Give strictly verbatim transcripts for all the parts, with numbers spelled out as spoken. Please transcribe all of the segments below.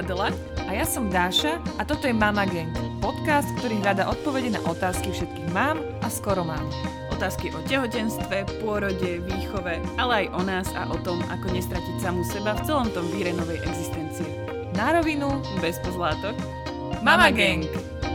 Adela. A ja som Dáša a toto je Mama Gang, podcast, ktorý hľadá odpovede na otázky všetkých mám a skoro mám. Otázky o tehotenstve, pôrode, výchove, ale aj o nás a o tom, ako nestratiť samú seba v celom tom víre novej existencie. Na rovinu, bez pozlátok. Mama Gang!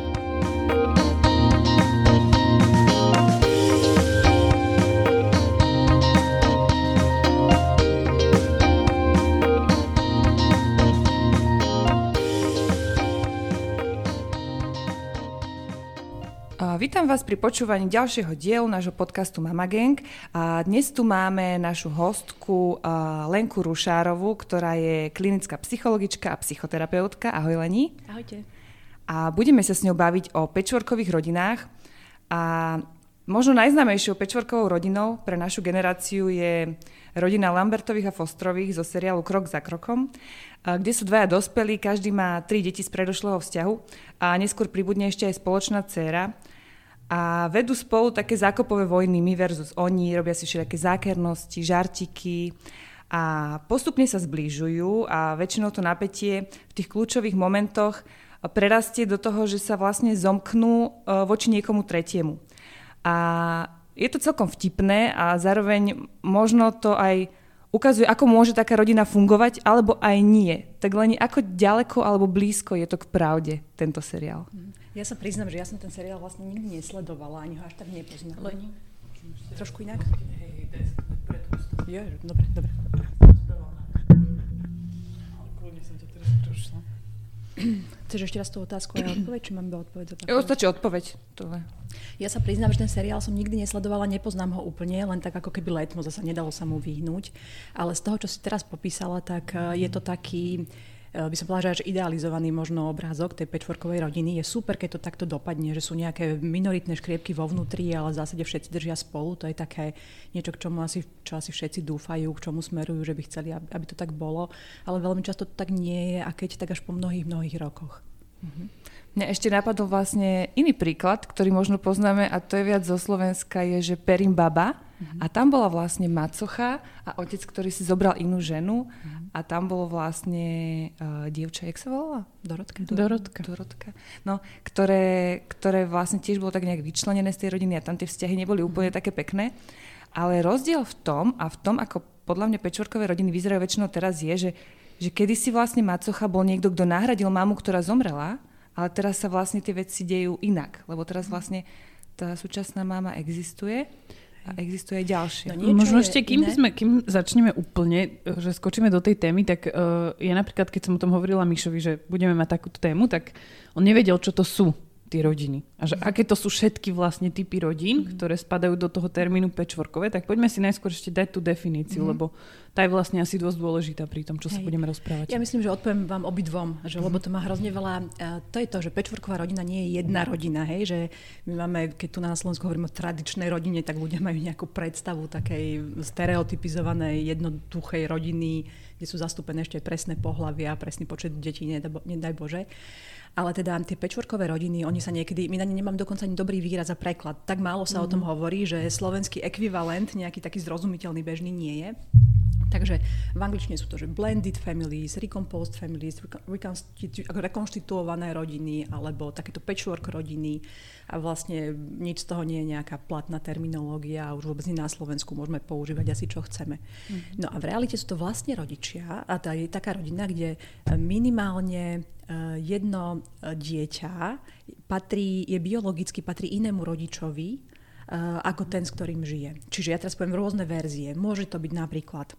Vítam vás pri počúvaní ďalšieho dielu nášho podcastu Mama Gang. A dnes tu máme našu hostku Lenku Rušárovú, ktorá je klinická psychologička a psychoterapeutka. Ahoj, Leni. Ahojte. A budeme sa s ňou baviť o patchworkových rodinách. A možno najznámejšou patchworkovou rodinou pre našu generáciu je rodina Lambertových a Fosterových zo seriálu Krok za krokom, kde sú dvaja dospelí, každý má tri deti z predošlého vzťahu a neskôr pribudne ešte aj spoločná dcéra. A vedú spolu také zákopové vojny, my versus oni, robia si všelijaké zákernosti, žartiky a postupne sa zbližujú a väčšinou to napätie v tých kľúčových momentoch prerastie do toho, že sa vlastne zomknú voči niekomu tretiemu. A je to celkom vtipné a zároveň možno to aj ukazuje, ako môže taká rodina fungovať, alebo aj nie. Tak len ako ďaleko alebo blízko je to k pravde, tento seriál. Ja sa priznám, že ja som ten seriál vlastne nikdy nesledovala, ani ho až tak nepoznám. Leni? Trošku inak? Jo, dobre, dobre. Chceš ešte raz tú otázku a odpoveď, či mám iba odpoveď? Jo, stačí odpoveď. Tohle. Ja sa priznám, že ten seriál som nikdy nesledovala, nepoznám ho úplne, len tak ako keby letmo, zasa nedalo sa mu vyhnúť. Ale z toho, čo si teraz popísala, tak je to taký, by som povedala, že až idealizovaný možno obrázok tej patchworkovej rodiny. Je super, keď to takto dopadne, že sú nejaké minoritné škriepky vo vnútri, ale v zásade všetci držia spolu. To je také niečo, k čomu asi, čo asi všetci dúfajú, k čomu smerujú, že by chceli, aby to tak bolo. Ale veľmi často to tak nie je a keď tak až po mnohých, mnohých rokoch. Mhm. Mňa ešte napadol vlastne iný príklad, ktorý možno poznáme a to je viac zo Slovenska, je, že Perim baba uh-huh. a tam bola vlastne macocha a otec, ktorý si zobral inú ženu uh-huh. a tam bolo vlastne uh, dievča, jak sa volala? Dorotka. Dorotka. Dorotka. No, ktoré, ktoré vlastne tiež bolo tak nejak vyčlenené z tej rodiny a tam tie vzťahy neboli úplne uh-huh. také pekné. Ale rozdiel v tom a v tom, ako podľa mňa patchworkové rodiny vyzerajú väčšinou teraz je, že, že kedysi vlastne macocha bol niekto, kto nahradil mamu, ktorá zomrela. Ale teraz sa vlastne tie veci dejú inak, lebo teraz vlastne tá súčasná mama existuje a existuje aj ďalšie. No možno ešte, kým, sme, kým začneme úplne, že skočíme do tej témy, tak uh, ja napríklad, keď som o tom hovorila Mišovi, že budeme mať takúto tému, tak on nevedel, čo to sú tie rodiny. A že aké to sú všetky vlastne typy rodín, mm. ktoré spadajú do toho termínu patchworkové, tak poďme si najskôr ešte dať tú definíciu, mm. lebo tá je vlastne asi dosť dôležitá pri tom, čo Hej. sa budeme rozprávať. Ja myslím, že odpoviem vám obidvom, že, mm. lebo to má hrozne veľa, to je to, že patchworková rodina nie je jedna rodina, hej, že my máme, keď tu na Slovensku hovoríme o tradičnej rodine, tak ľudia majú nejakú predstavu takej stereotypizovanej, jednoduchej rodiny, kde sú zastúpené ešte presné pohlavia, presný počet detí, nedaj, nedaj Bože. Ale teda tie patchworkové rodiny, oni sa niekedy, my na ne nemám dokonca ani dobrý výraz a preklad. Tak málo sa mm. o tom hovorí, že slovenský ekvivalent nejaký taký zrozumiteľný bežný nie je. Takže v angličtine sú to, že blended families, recomposed families, rekonstitu- rekonštituované rodiny alebo takéto patchwork rodiny a vlastne nič z toho nie je nejaká platná terminológia a už vôbec nie na Slovensku môžeme používať asi čo chceme. Mm. No a v realite sú to vlastne rodičia a tá je taká rodina, kde minimálne jedno dieťa patrí, je biologicky patrí inému rodičovi ako ten, s ktorým žije. Čiže ja teraz poviem rôzne verzie. Môže to byť napríklad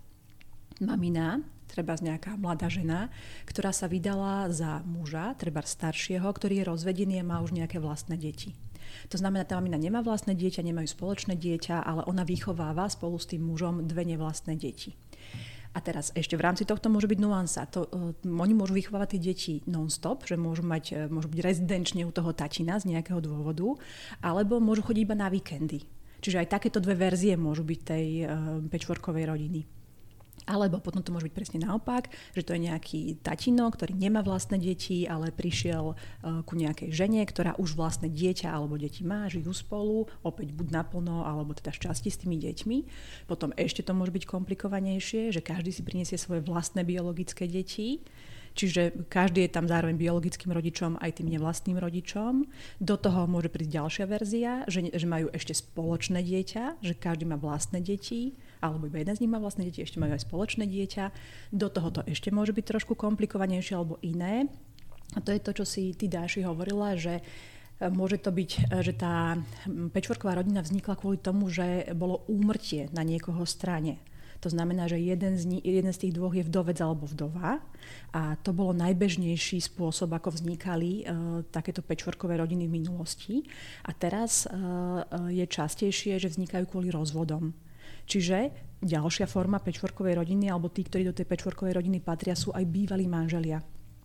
mamina, treba nejaká mladá žena, ktorá sa vydala za muža, treba staršieho, ktorý je rozvedený a má už nejaké vlastné deti. To znamená, tá mamina nemá vlastné dieťa, nemajú spoločné dieťa, ale ona vychováva spolu s tým mužom dve nevlastné deti. A teraz ešte v rámci tohto môže byť nuansa. To, uh, oni môžu vychovávať tie deti non-stop, že môžu, mať, môžu byť rezidenčne u toho tatina z nejakého dôvodu, alebo môžu chodiť iba na víkendy. Čiže aj takéto dve verzie môžu byť tej uh, patchworkovej rodiny. Alebo potom to môže byť presne naopak, že to je nejaký tatino, ktorý nemá vlastné deti, ale prišiel uh, ku nejakej žene, ktorá už vlastné dieťa alebo deti má, žijú spolu, opäť buď naplno, alebo teda šťastie s tými deťmi. Potom ešte to môže byť komplikovanejšie, že každý si prinesie svoje vlastné biologické deti. Čiže každý je tam zároveň biologickým rodičom aj tým nevlastným rodičom. Do toho môže prísť ďalšia verzia, že, že majú ešte spoločné dieťa, že každý má vlastné deti, alebo iba jeden z nich má vlastné deti, ešte majú aj spoločné dieťa. Do toho to ešte môže byť trošku komplikovanejšie alebo iné. A to je to, čo si ty, Dáši, hovorila, že môže to byť, že tá päťštvorková rodina vznikla kvôli tomu, že bolo úmrtie na niekoho strane. To znamená, že jeden z, ni- jeden z tých dvoch je vdovec alebo vdova. A to bolo najbežnejší spôsob, ako vznikali uh, takéto päťštvorkové rodiny v minulosti. A teraz uh, je častejšie, že vznikajú kvôli rozvodom. Čiže ďalšia forma päťštvorkovej rodiny, alebo tí, ktorí do tej päťštvorkovej rodiny patria, sú aj bývalí manželia.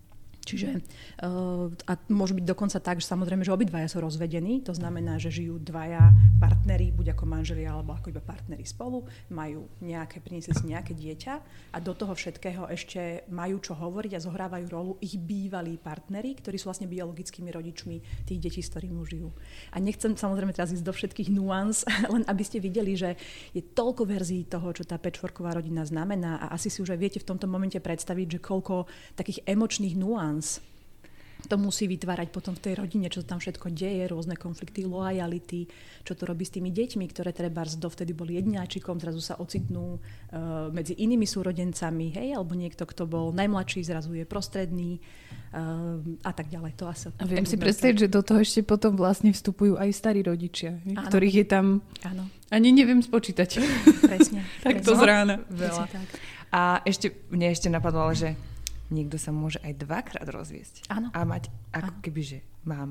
Čiže uh, a môže byť dokonca tak, že samozrejme, že obidvaja sú rozvedení, to znamená, že žijú dvaja partneri, buď ako manželia, alebo ako iba partneri spolu, majú nejaké, priniesli si nejaké dieťa a do toho všetkého ešte majú čo hovoriť a zohrávajú rolu ich bývalí partneri, ktorí sú vlastne biologickými rodičmi tých detí, s ktorými žijú. A nechcem samozrejme teraz ísť do všetkých nuans, len aby ste videli, že je toľko verzií toho, čo tá päťštvorková rodina znamená a asi si už aj viete v tomto momente predstaviť, že koľko takých emočných nuans to musí vytvárať potom v tej rodine, čo tam všetko deje, rôzne konflikty, loajality, čo to robí s tými deťmi, ktoré trebárs dovtedy boli jedňáčikom, zrazu sa ocitnú uh, medzi inými súrodencami, hej, alebo niekto, kto bol najmladší, zrazu je prostredný uh, a tak ďalej. To asi, a viem si predstaviť, že do toho ešte potom vlastne vstupujú aj starí rodičia, hej, ktorých je tam áno. Ani neviem spočítať. Presne. Tak to z rána. Veľa. A ešte, mne ešte napadlo, že niekto sa môže aj dvakrát rozviesť. Áno. A mať ako keby, že mám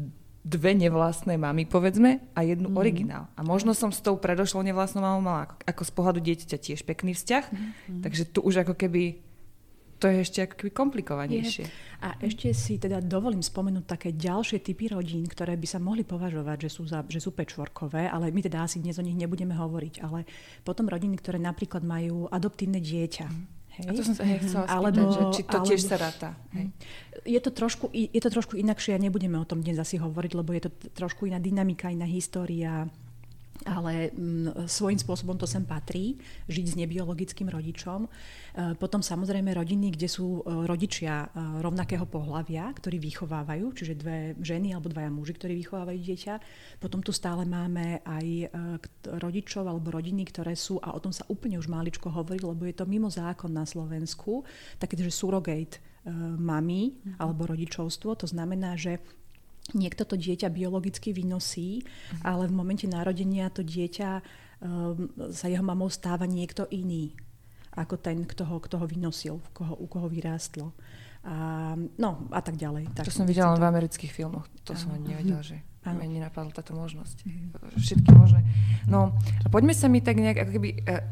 dve nevlastné mamy, povedzme, a jednu mm. originál. A možno som s tou predošlou nevlastnou mamou mala ako, ako z pohľadu dieťaťa tiež pekný vzťah. Mm. Takže tu už ako keby to je ešte ako keby komplikovanejšie. Je. A ešte si teda dovolím spomenúť také ďalšie typy rodín, ktoré by sa mohli považovať, že sú, za, že sú päťštvorkové, ale my teda asi dnes o nich nebudeme hovoriť. Ale potom rodiny, ktoré napríklad majú adoptívne dieťa. Mm. Hej. A to som sa hej, chcela spýtať, alebo, že či to alebo, tiež sa ráta. Hej. Je to trošku, je to trošku inakšie a nebudeme o tom dnes asi hovoriť, lebo je to trošku iná dynamika, iná história, ale m, svojím spôsobom to sem patrí, žiť s nebiologickým rodičom. E, potom samozrejme rodiny, kde sú e, rodičia e, rovnakého pohlavia, ktorí vychovávajú, čiže dve ženy alebo dvaja muži, ktorí vychovávajú dieťa. Potom tu stále máme aj e, rodičov alebo rodiny, ktoré sú, a o tom sa úplne už máličko hovorí, lebo je to mimo zákon na Slovensku, také, že surrogate e, mami mm-hmm. alebo rodičovstvo. To znamená, že niekto to dieťa biologicky vynosí, mm. ale v momente narodenia to dieťa um, sa jeho mamou stáva niekto iný, ako ten, kto ho, kto ho vynosil, koho, u koho vyrástlo. A, no a tak ďalej. Tak, to som videla v amerických filmoch. To áno. som ani nevedela, že áno. mi nenapadla táto možnosť. Mm. Všetky možné. No a poďme sa mi tak nejak, ako keby,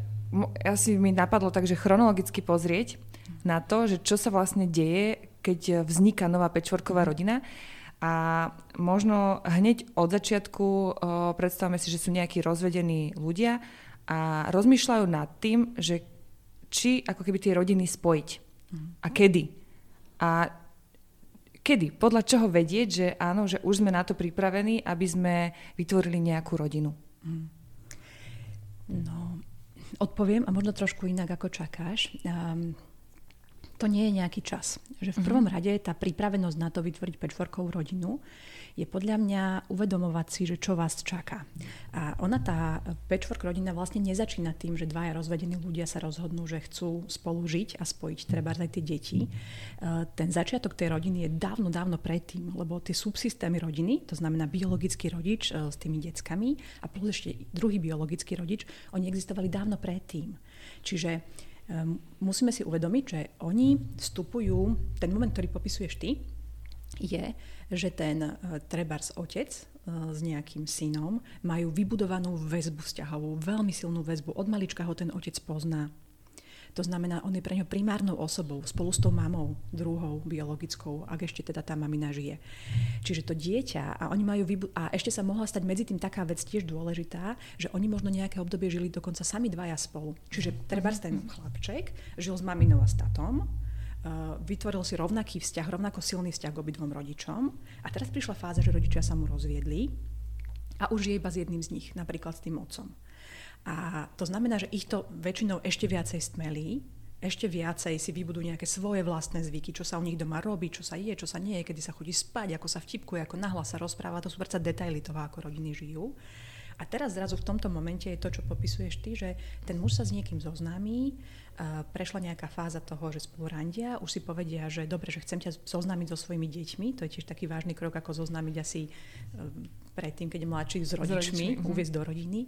asi mi napadlo tak, že chronologicky pozrieť na to, že čo sa vlastne deje, keď vzniká nová päťštvorková rodina. A možno hneď od začiatku o, predstavme si, že sú nejakí rozvedení ľudia a rozmýšľajú nad tým, že či ako keby tie rodiny spojiť. Mm. A kedy. A kedy? Podľa čoho vedieť, že áno, že už sme na to pripravení, aby sme vytvorili nejakú rodinu? Mm. No, odpoviem a možno trošku inak, ako čakáš. Um, To nie je nejaký čas. Že v prvom rade tá pripravenosť na to vytvoriť päťštvorkovú rodinu je podľa mňa uvedomovať si, že čo vás čaká. A ona, tá päťštvorková rodina vlastne nezačína tým, že dvaja rozvedení ľudia sa rozhodnú, že chcú spolu žiť a spojiť trebárs aj tie deti. Ten začiatok tej rodiny je dávno, dávno predtým, lebo tie subsystémy rodiny, to znamená biologický rodič s tými deckami a plus ešte druhý biologický rodič, oni existovali dávno predtým. Čiže Um, musíme si uvedomiť, že oni vstupujú, ten moment, ktorý popisuješ ty, je, že ten uh, trebárs otec uh, s nejakým synom majú vybudovanú väzbu vzťahovú, veľmi silnú väzbu. Od malička ho ten otec pozná. To znamená, on je pre ňo primárnou osobou, spolu s tou mamou, druhou biologickou, ak ešte teda tá mamina žije. Čiže to dieťa, a oni majú vybu- a ešte sa mohla stať medzi tým taká vec tiež dôležitá, že oni možno nejaké obdobie žili dokonca sami dvaja spolu. Čiže trebárs ten chlapček žil s maminou a s tatom, uh, vytvoril si rovnaký vzťah, rovnako silný vzťah k obidvom rodičom a teraz prišla fáza, že rodičia sa mu rozviedli a už je iba s jedným z nich, napríklad s tým otcom. A to znamená, že ich to väčšinou ešte viacej stmelí, ešte viacej si vybudú nejaké svoje vlastné zvyky, čo sa u nich doma robí, čo sa je, čo sa nie je, kedy sa chodí spať, ako sa vtipkuje, ako nahlas sa rozpráva. To sú predsa detaily toho, ako rodiny žijú. A teraz zrazu v tomto momente je to, čo popisuješ ty, že ten muž sa s niekým zoznámí, prešla nejaká fáza toho, že spolu randia, už si povedia, že dobre, že chcem ťa zoznámiť so svojimi deťmi, to je tiež taký vážny krok, ako zoznámiť asi predtým, keď je mladší, s rodičmi, rodičmi uviesť do rodiny.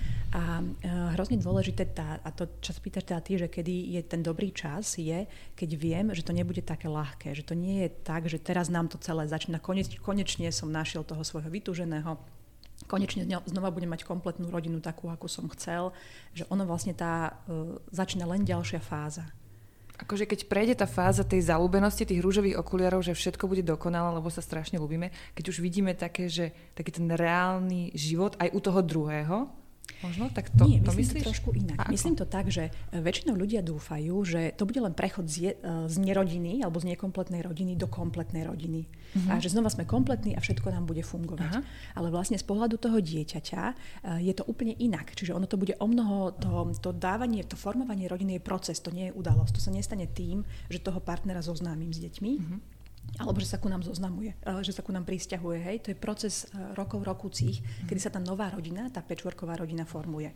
A hrozne dôležité, tá, a to, čo sa pýtaš teda ty, že kedy je ten dobrý čas, je, keď viem, že to nebude také ľahké, že to nie je tak, že teraz nám to celé začína, koneč, konečne som našiel toho svojho vytúženého, konečne znova budem mať kompletnú rodinu takú, akú som chcel, že ono vlastne tá, uh, začína len ďalšia fáza. Akože keď prejde tá fáza tej zaľúbenosti, tých rúžových okuliarov, že všetko bude dokonalé, lebo sa strašne ľúbime, keď už vidíme také, že taký ten reálny život aj u toho druhého, možno? Tak to, Nie, to myslím myslíš? to trošku inak. A myslím to tak, že väčšinou ľudia dúfajú, že to bude len prechod z, je, z nerodiny alebo z nekompletnej rodiny do kompletnej rodiny. Uh-huh. A že znova sme kompletní a všetko nám bude fungovať. Uh-huh. Ale vlastne z pohľadu toho dieťaťa je to úplne inak. Čiže ono to bude o mnoho, to, to dávanie, to formovanie rodiny je proces, to nie je udalosť. To sa nestane tým, že toho partnera zoznámim s deťmi, uh-huh. alebo že sa ku nám zoznamuje, že sa ku nám prisťahuje. Hej? To je proces rokov, rokúcich, kedy sa tá nová rodina, tá patchworková rodina formuje.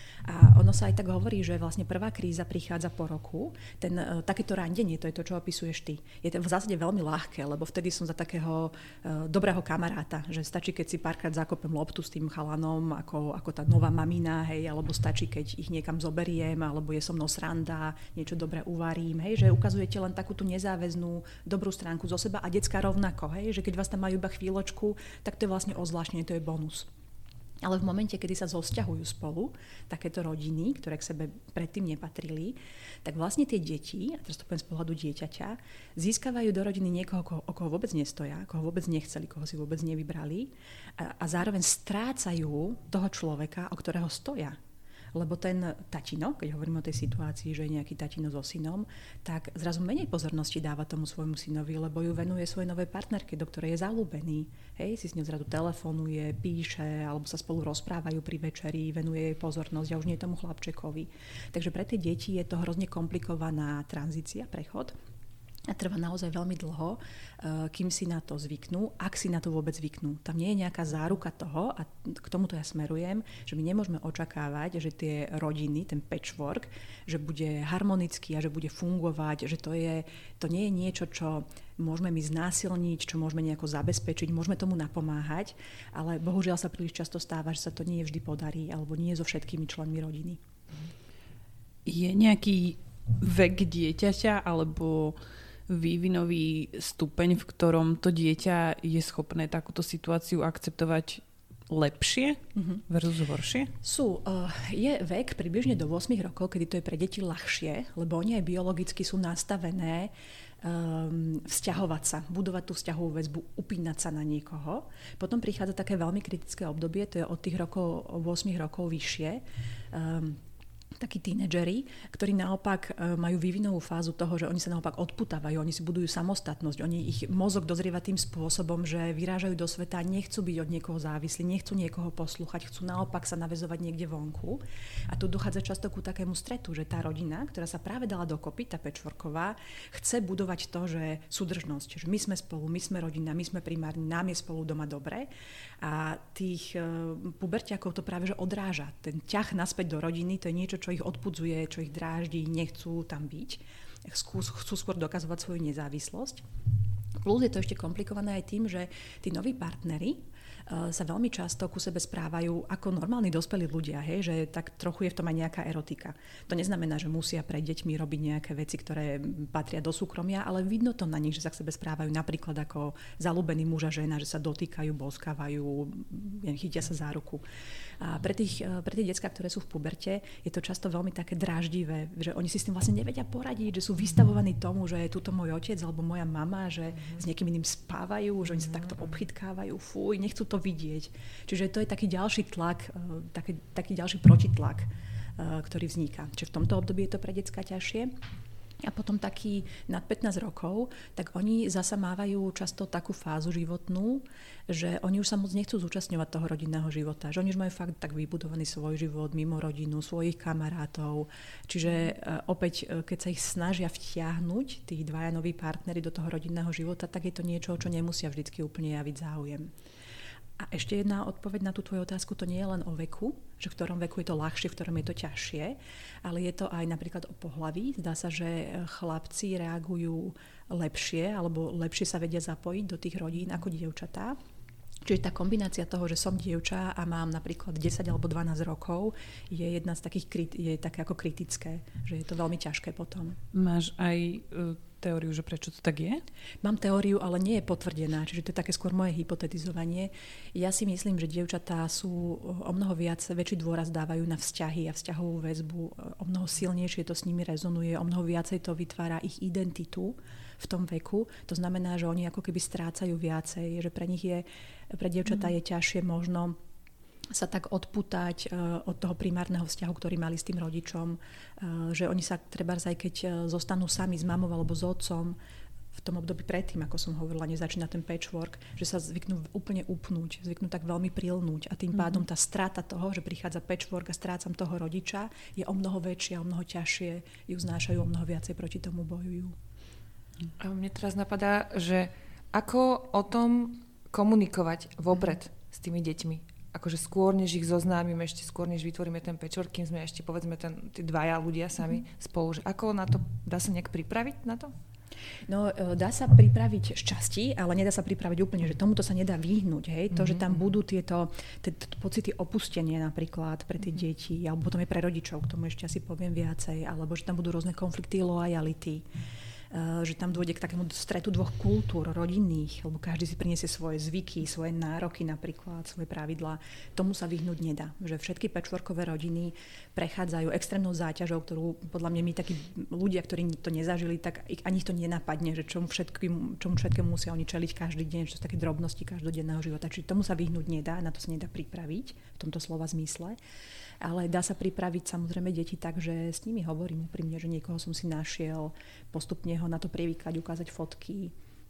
A ono sa aj tak hovorí, že vlastne prvá kríza prichádza po roku. Ten, uh, takéto randenie, to je to, čo opisuješ ty. Je to v zásade veľmi ľahké, lebo vtedy som za takého uh, dobrého kamaráta, že stačí, keď si párkrát zakopem loptu s tým chalanom, ako, ako tá nová mamina, hej, alebo stačí, keď ich niekam zoberiem, alebo je so mnou sranda, niečo dobre uvarím, hej, že ukazujete len takú tú nezáväznú dobrú stránku zo seba a decká rovnako, hej, že keď vás tam majú iba chvíľočku, tak to je vlastne ozvláštne, to je bonus. Ale v momente, kedy sa zosťahujú spolu, takéto rodiny, ktoré k sebe predtým nepatrili, tak vlastne tie deti, a teraz to poviem z pohľadu dieťaťa, získavajú do rodiny niekoho, koho, o koho vôbec nestoja, koho vôbec nechceli, koho si vôbec nevybrali a, a zároveň strácajú toho človeka, o ktorého stoja. Lebo ten tatino, keď hovoríme o tej situácii, že je nejaký tatino so synom, tak zrazu menej pozornosti dáva tomu svojmu synovi, lebo ju venuje svojej novej partnerke, do ktorej je zalúbený. Hej, si s ňou zrazu telefonuje, píše, alebo sa spolu rozprávajú pri večeri, venuje jej pozornosť a už nie tomu chlapčekovi. Takže pre tie deti je to hrozne komplikovaná tranzícia, prechod. A trvá naozaj veľmi dlho, kým si na to zvyknú, ak si na to vôbec zvyknú. Tam nie je nejaká záruka toho, a k tomuto ja smerujem, že my nemôžeme očakávať, že tie rodiny, ten patchwork, že bude harmonický a že bude fungovať, že to, je, to nie je niečo, čo môžeme my znásilniť, čo môžeme nejako zabezpečiť, môžeme tomu napomáhať, ale bohužiaľ sa príliš často stáva, že sa to nie vždy podarí, alebo nie so všetkými členmi rodiny. Je nejaký vek dieťaťa, alebo vývinový stupeň, v ktorom to dieťa je schopné takúto situáciu akceptovať lepšie mm-hmm. versus horšie? Sú. Uh, je vek približne do osem rokov, kedy to je pre deti ľahšie, lebo oni aj biologicky sú nastavené um, vzťahovať sa, budovať tú vzťahovú väzbu, upínať sa na niekoho. Potom prichádza také veľmi kritické obdobie, to je od tých rokov, osem rokov vyššie. Um, takí tínedžeri, ktorí naopak majú vývinovú fázu toho, že oni sa naopak odputávajú, oni si budujú samostatnosť, oni ich mozog dozrieva tým spôsobom, že vyrážajú do sveta, nechcú byť od niekoho závislí, nechcú niekoho poslúchať, chcú naopak sa naväzovať niekde vonku. A tu dochádza často ku takému stretu, že tá rodina, ktorá sa práve dala dokopy, tá patchworková, chce budovať to, že súdržnosť, že my sme spolu, my sme rodina, my sme primárni, nám je spolu doma dobre. A tých uh, puberťákov to práve že odráža. Ten ťah naspäť do rodiny, to je niečo, čo ich odpudzuje, čo ich dráždi, nechcú tam byť. Chcú, chcú skôr dokazovať svoju nezávislosť. Plus je to ešte komplikované aj tým, že tí noví partneri uh, sa veľmi často ku sebe správajú ako normálni dospelí ľudia, hej? Že tak trochu je v tom aj nejaká erotika. To neznamená, že musia pred deťmi robiť nejaké veci, ktoré patria do súkromia, ale vidno to na nich, že sa k sebe správajú napríklad ako zalúbení muž a žena, že sa dotýkajú, boskávajú, chytia sa za ruku. A pre, tých, pre tie decká, ktoré sú v puberte, je to často veľmi také dráždivé, že oni si s tým vlastne nevedia poradiť, že sú vystavovaní tomu, že je tuto môj otec alebo moja mama, že s niekým iným spávajú, že oni sa takto obchytkávajú, fuj, nechcú to vidieť. Čiže to je taký ďalší tlak, taký, taký ďalší protitlak, ktorý vzniká. Čiže v tomto období je to pre decká ťažšie. A potom takí nad pätnásť rokov, tak oni zasa mávajú často takú fázu životnú, že oni už sa moc nechcú zúčastňovať toho rodinného života. Že oni už majú fakt tak vybudovaný svoj život mimo rodinu, svojich kamarátov. Čiže opäť, keď sa ich snažia vtiahnuť, tí dvaja noví partneri do toho rodinného života, tak je to niečo, čo nemusia vždycky úplne javiť záujem. A ešte jedna odpoveď na tú tvoju otázku, to nie je len o veku, že v ktorom veku je to ľahšie, v ktorom je to ťažšie, ale je to aj napríklad o pohlaví. Zdá sa, že chlapci reagujú lepšie alebo lepšie sa vedia zapojiť do tých rodín ako dievčatá. Čiže tá kombinácia toho, že som dievča a mám napríklad desať alebo dvanásť rokov, je jedna z takých, je také ako kritické, že je to veľmi ťažké potom. Máš aj teóriu, že prečo to tak je? Mám teóriu, ale nie je potvrdená, čiže to je také skôr moje hypotetizovanie. Ja si myslím, že dievčatá sú o mnoho viac, väčší dôraz dávajú na vzťahy a vzťahovú väzbu, o mnoho silnejšie to s nimi rezonuje, o mnoho viacej to vytvára ich identitu v tom veku. To znamená, že oni ako keby strácajú viacej, že pre nich je, pre dievčatá je ťažšie možno sa tak odputať uh, od toho primárneho vzťahu, ktorý mali s tým rodičom, uh, že oni sa trebárs aj keď uh, zostanú sami s mamou alebo s otcom v tom období predtým, ako som hovorila, nezačína ten patchwork, že sa zvyknú úplne upnúť, zvyknú tak veľmi prilnúť a tým pádom tá strata toho, že prichádza patchwork a strácam toho rodiča, je o mnoho väčšia, o mnoho ťažšie, ju znášajú, o mnoho viacej proti tomu bojujú. A mne teraz napadá, že ako o tom komunikovať vopred s tými deťmi? Akože skôr, než ich zoznámime, ešte skôr, než vytvoríme ten patchwork, kým sme ešte, povedzme, ten, tí dvaja ľudia sami mm. spolu. Že ako na to, dá sa nejak pripraviť na to? No, dá sa pripraviť šťastí, ale nedá sa pripraviť úplne, že tomuto sa nedá vyhnúť. Hej? To, mm-hmm. že tam budú tieto t- t- pocity opustenia napríklad pre tie mm-hmm. deti, alebo potom aj pre rodičov, k tomu ešte asi poviem viacej, alebo že tam budú rôzne konflikty lojality. Uh, že tam dôjde k takému stretu dvoch kultúr rodinných, lebo každý si priniesie svoje zvyky, svoje nároky napríklad, svoje pravidlá. Tomu sa vyhnúť nedá. Že všetky patchworkové rodiny prechádzajú extrémnou záťažou, ktorú podľa mňa my takí ľudia, ktorí to nezažili, tak ani ich to nenapadne, že čomu všetkému, čomu všetkému musia oni čeliť každý deň, že to sú také drobnosti každodenného života. Čiže tomu sa vyhnúť nedá, na to sa nedá pripraviť v tomto slova zmysle. Ale dá sa pripraviť samozrejme deti tak, že s nimi hovorím úprimne, že niekoho som si našiel, postupne ho na to privykať, ukázať fotky,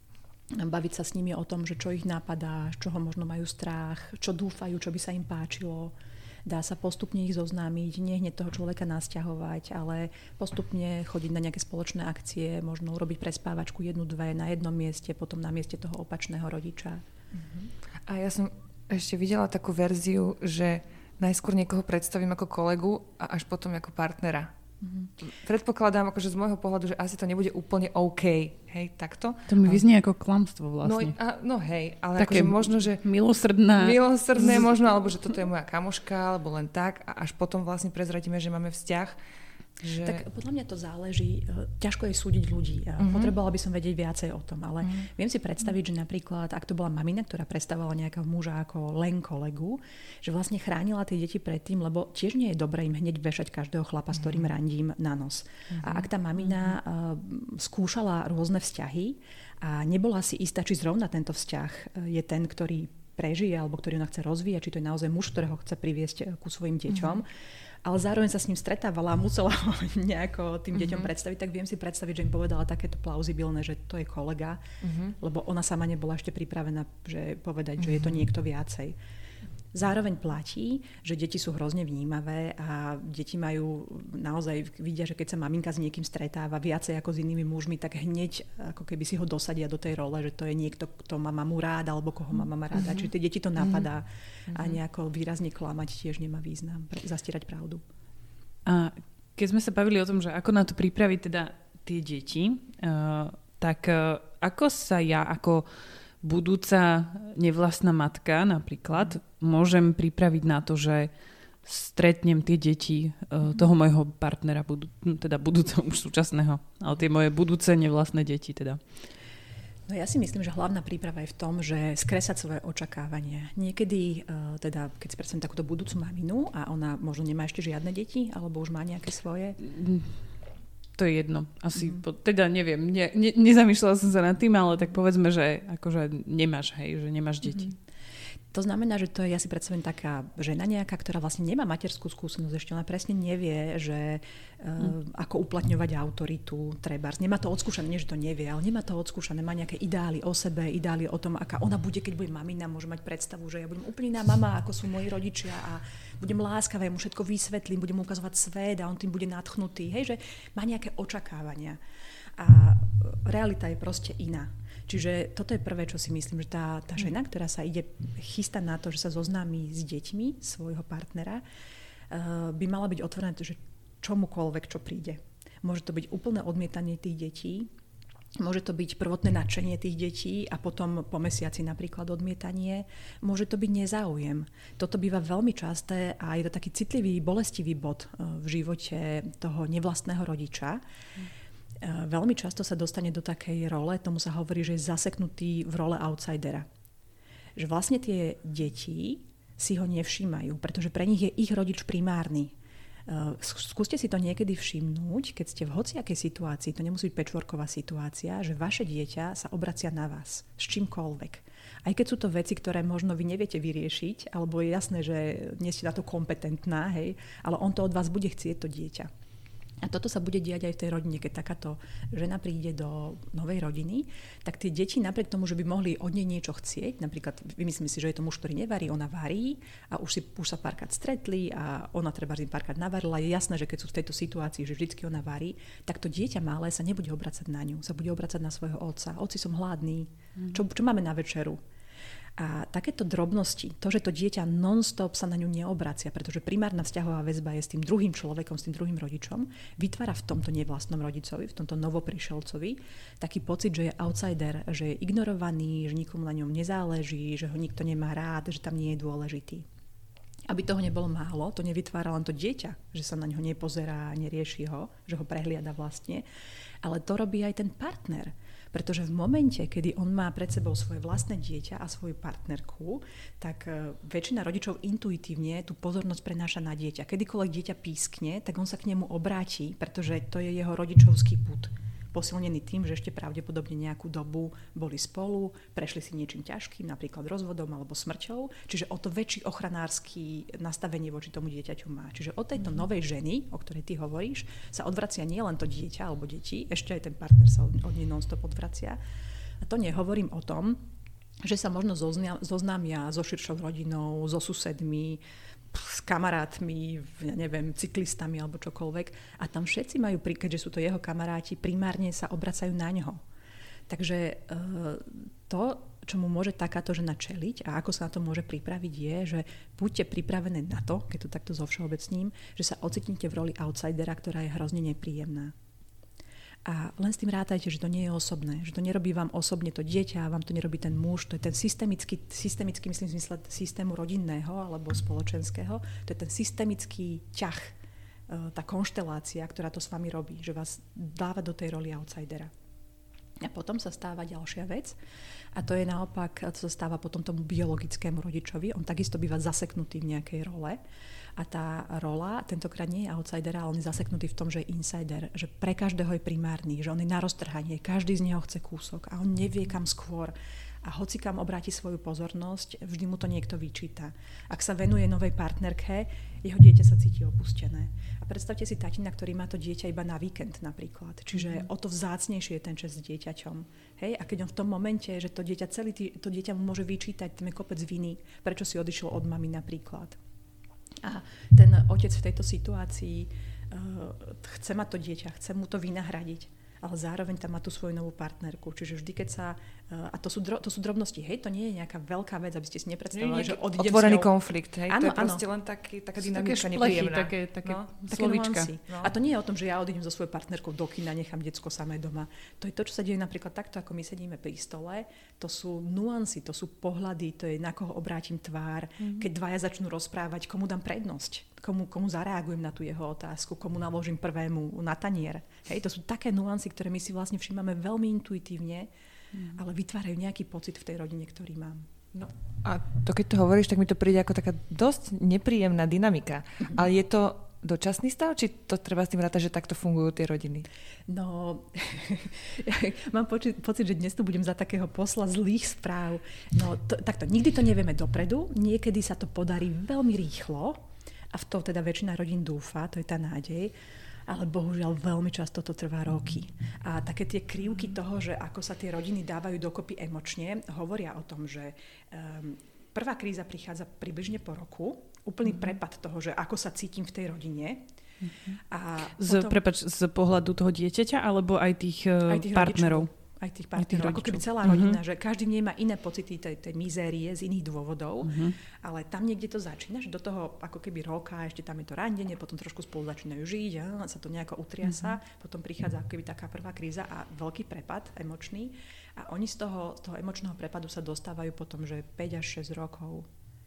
baviť sa s nimi o tom, že čo ich napadá, z čoho možno majú strach, čo dúfajú, čo by sa im páčilo. Dá sa postupne ich zoznámiť, nie hneď toho človeka nasťahovať, ale postupne chodiť na nejaké spoločné akcie, možno urobiť prespávačku jednu, dve na jednom mieste, potom na mieste toho opačného rodiča. Uh-huh. A ja som ešte videla takú verziu, že najskôr niekoho predstavím ako kolegu a až potom ako partnera. Mm-hmm. Predpokladám akože z môjho pohľadu, že asi to nebude úplne OK. Hej, takto. To mi vyznie ako klamstvo vlastne. No, a, no hej, ale také akože možno, že milosrdná. Milosrdné možno, alebo že toto je moja kamoška, alebo len tak a až potom vlastne prezradíme, že máme vzťah. Že... Tak podľa mňa to záleží, ťažko je súdiť ľudí. Uh-huh. Potrebovala by som vedieť viacej o tom, ale uh-huh. viem si predstaviť, že napríklad, ak to bola mamina, ktorá predstavovala nejakého muža ako len kolegu, že vlastne chránila tie deti pred tým, lebo tiež nie je dobré im hneď vešať každého chlapa, uh-huh. s ktorým randím na nos. Uh-huh. A ak tá mamina uh, skúšala rôzne vzťahy a nebola si istá, či zrovna tento vzťah je ten, ktorý prežije, alebo ktorý ona chce rozvíjať, či to je naozaj muž, ktorého chce priviesť ku svojim deťom, uh-huh. ale zároveň sa s ním stretávala a musela ho nejako tým deťom mm-hmm. predstaviť, tak viem si predstaviť, že im povedala takéto plauzibilné, že to je kolega, mm-hmm. lebo ona sama nebola ešte pripravená že povedať, mm-hmm. že je to niekto viacej. Zároveň platí, že deti sú hrozne vnímavé a deti majú naozaj, vidia, že keď sa maminka s niekým stretáva viacej ako s inými mužmi, tak hneď ako keby si ho dosadia do tej role, že to je niekto, kto má mamu rád alebo koho má mama ráda. Mm-hmm. Čiže tie deti to napadá mm-hmm. a nejako výrazne klamať tiež nemá význam, zastierať pravdu. A keď sme sa bavili o tom, že ako na to pripraviť teda tie deti, uh, tak uh, ako sa ja ako budúca nevlastná matka napríklad môžem pripraviť na to, že stretnem tie deti uh, toho môjho partnera, budú, teda budúceho už súčasného, ale tie moje budúce nevlastné deti teda. No ja si myslím, že hlavná príprava je v tom, že skresať svoje očakávania. Niekedy, uh, teda, keď si predstavím takúto budúcu maminu a ona možno nemá ešte žiadne deti, alebo už má nejaké svoje... To je jedno. Asi, mm. po, teda neviem, ne, ne, nezamýšľala som sa nad tým, ale tak povedzme, že akože nemáš, hej, že nemáš deti. Mm. To znamená, že to je, ja si predstavím, taká žena nejaká, ktorá vlastne nemá materskú skúsenosť, ešte ona presne nevie, že uh, ako uplatňovať autoritu, trebárs. Nemá to odskúšané, nie že to nevie, ale nemá to odskúšané, má nejaké ideály o sebe, ideály o tom, aká ona bude, keď bude mamina, môže mať predstavu, že ja budem úplne iná mama, ako sú moji rodičia a budem láskavá, ja mu všetko vysvetlím, budem mu ukazovať svet a on tým bude nadchnutý. Hej, že má nejaké očakávania. A realita je proste iná. Čiže toto je prvé, čo si myslím, že tá, tá žena, ktorá sa ide chystať na to, že sa zoznámi s deťmi svojho partnera, uh, by mala byť otvorená, že čomukoľvek, čo príde. Môže to byť úplné odmietanie tých detí, môže to byť prvotné nadšenie tých detí a potom po mesiaci napríklad odmietanie, môže to byť nezáujem. Toto býva veľmi časté a je to taký citlivý, bolestivý bod uh, v živote toho nevlastného rodiča. Mm. Veľmi často sa dostane do takej role, tomu sa hovorí, že je zaseknutý v role outsidera. Že vlastne tie deti si ho nevšímajú, pretože pre nich je ich rodič primárny. Skúste si to niekedy všimnúť, keď ste v hociakej situácii, to nemusí byť patchworková situácia, že vaše dieťa sa obracia na vás s čímkoľvek. Aj keď sú to veci, ktoré možno vy neviete vyriešiť, alebo je jasné, že nie ste na to kompetentná, hej, ale on to od vás bude chcieť, to dieťa. A toto sa bude diať aj v tej rodine, keď takáto žena príde do novej rodiny, tak tie deti napriek tomu, že by mohli od nej niečo chcieť, napríklad vymyslím si, že je to muž, ktorý nevarí, ona varí a už, si, už sa párkrát stretli a ona treba im párkrát navarila. Je jasné, že keď sú v tejto situácii, že vždycky ona varí, tak to dieťa malé sa nebude obracať na ňu, sa bude obracať na svojho otca. Otci, som hladný. Mm. Čo, čo máme na večeru? A takéto drobnosti, to, že to dieťa non-stop sa na ňu neobracia, pretože primárna vzťahová väzba je s tým druhým človekom, s tým druhým rodičom, vytvára v tomto nevlastnom rodičovi, v tomto novoprišelcovi taký pocit, že je outsider, že je ignorovaný, že nikomu na ňom nezáleží, že ho nikto nemá rád, že tam nie je dôležitý. Aby toho nebolo málo, to nevytvára len to dieťa, že sa na ňo nepozerá, nerieši ho, že ho prehliada vlastne, ale to robí aj ten partner. Pretože v momente, kedy on má pred sebou svoje vlastné dieťa a svoju partnerku, tak väčšina rodičov intuitívne tú pozornosť prenáša na dieťa. Kedykoľvek dieťa pískne, tak on sa k nemu obráti, pretože to je jeho rodičovský pud. Posilnený tým, že ešte pravdepodobne nejakú dobu boli spolu, prešli si niečím ťažkým, napríklad rozvodom alebo smrťou, čiže o to väčší ochranársky nastavenie voči tomu dieťaťu má. Čiže od tejto novej ženy, o ktorej ty hovoríš, sa odvracia nielen to dieťa alebo deti, ešte aj ten partner sa od, od nej non-stop odvracia. A to nehovorím o tom, že sa možno zoznámia so širšou rodinou, so susedmi, s kamarátmi, ja neviem, cyklistami alebo čokoľvek. A tam všetci majú, keďže sú to jeho kamaráti, primárne sa obracajú na ňo. Takže to, čo mu môže takáto žena čeliť a ako sa na to môže pripraviť, je, že buďte pripravené na to, keď to takto zovšeobecním, že sa ocitnite v roli outsidera, ktorá je hrozne nepríjemná. A len s tým rátajte, že to nie je osobné, že to nerobí vám osobne to dieťa, vám to nerobí ten muž, to je ten systemický, systemický myslím, zmysle systému rodinného alebo spoločenského, to je ten systemický ťah, tá konštelácia, ktorá to s vami robí, že vás dáva do tej roli outsidera. A potom sa stáva ďalšia vec a to je naopak, to sa stáva potom tomu biologickému rodičovi, on takisto býva zaseknutý v nejakej role. A tá rola tentokrát nie je outsider, ale on je zaseknutý v tom, že je insider, že pre každého je primárny, že on je na roztrhanie, každý z neho chce kúsok a on nevie kam skôr. A hoci kam obráti svoju pozornosť, vždy mu to niekto vyčíta. Ak sa venuje novej partnerke, jeho dieťa sa cíti opustené. A predstavte si tatina, ktorý má to dieťa iba na víkend napríklad. Čiže mm. o to vzácnejšie je ten čas s dieťaťom. Hej? A keď on v tom momente, že to dieťa celý tý, to dieťa mu môže vyčítať, tam je kopec viny, prečo si odišiel od mami napríklad. A ten otec v tejto situácii uh, chce mať to dieťa, chce mu to vynahradiť, ale zároveň tam má tú svoju novú partnerku. Čiže vždy, keď sa... Uh, a to sú, dro, to sú drobnosti, hej, to nie je nejaká veľká vec, aby ste si nepredstavovali, že odidem otvorený s ňou... konflikt, hej, áno, to je proste áno. len taký, taká dynamika nepríjemná. Také, také, no, také slovíčka. No. A to nie je o tom, že ja odídem so svojou partnerkou do kina, nechám decko samé doma. To je to, čo sa deje napríklad takto, ako my sedíme pri stole. To sú nuancy, to sú pohľady, to je na koho obrátim tvár. Mm-hmm. Keď dvaja začnú rozprávať, komu dám prednosť. Komu, komu zareagujem na tú jeho otázku, komu naložím prvému na tanier. Hej, to sú také nuancy, ktoré my si vlastne všímame veľmi intuitívne, mm. ale vytvárajú nejaký pocit v tej rodine, ktorý mám. No. A to keď to hovoríš, tak mi to príde ako taká dosť nepríjemná dynamika. Mm-hmm. Ale je to dočasný stav, či to treba s tým rátať, že takto fungujú tie rodiny? No, mám poči- pocit, že dnes tu budem za takého posla zlých správ. No, to, takto, nikdy to nevieme dopredu, niekedy sa to podarí veľmi rýchlo a v to teda väčšina rodín dúfa, to je tá nádej, ale bohužiaľ veľmi často to trvá roky. A také tie krivky toho, že ako sa tie rodiny dávajú dokopy emočne, hovoria o tom, že um, prvá kríza prichádza približne po roku, úplný mm-hmm. prepad toho, že ako sa cítim v tej rodine. Mm-hmm. A z, potom, prepač, z pohľadu toho dieťaťa, alebo aj tých, aj tých partnerov? Rodičov. Aj tých partnerov, ako keby celá rodina, mm-hmm. že každý v nej má iné pocity tej, tej mizérie z iných dôvodov, mm-hmm. ale tam niekde to začína, že do toho ako keby roka, ešte tam je to randenie, potom trošku spolu začínajú žiť, a sa to nejako utriasa, mm-hmm. potom prichádza ako keby taká prvá kríza a veľký prepad emočný a oni z toho, z toho emočného prepadu sa dostávajú potom, že päť až šesť rokov.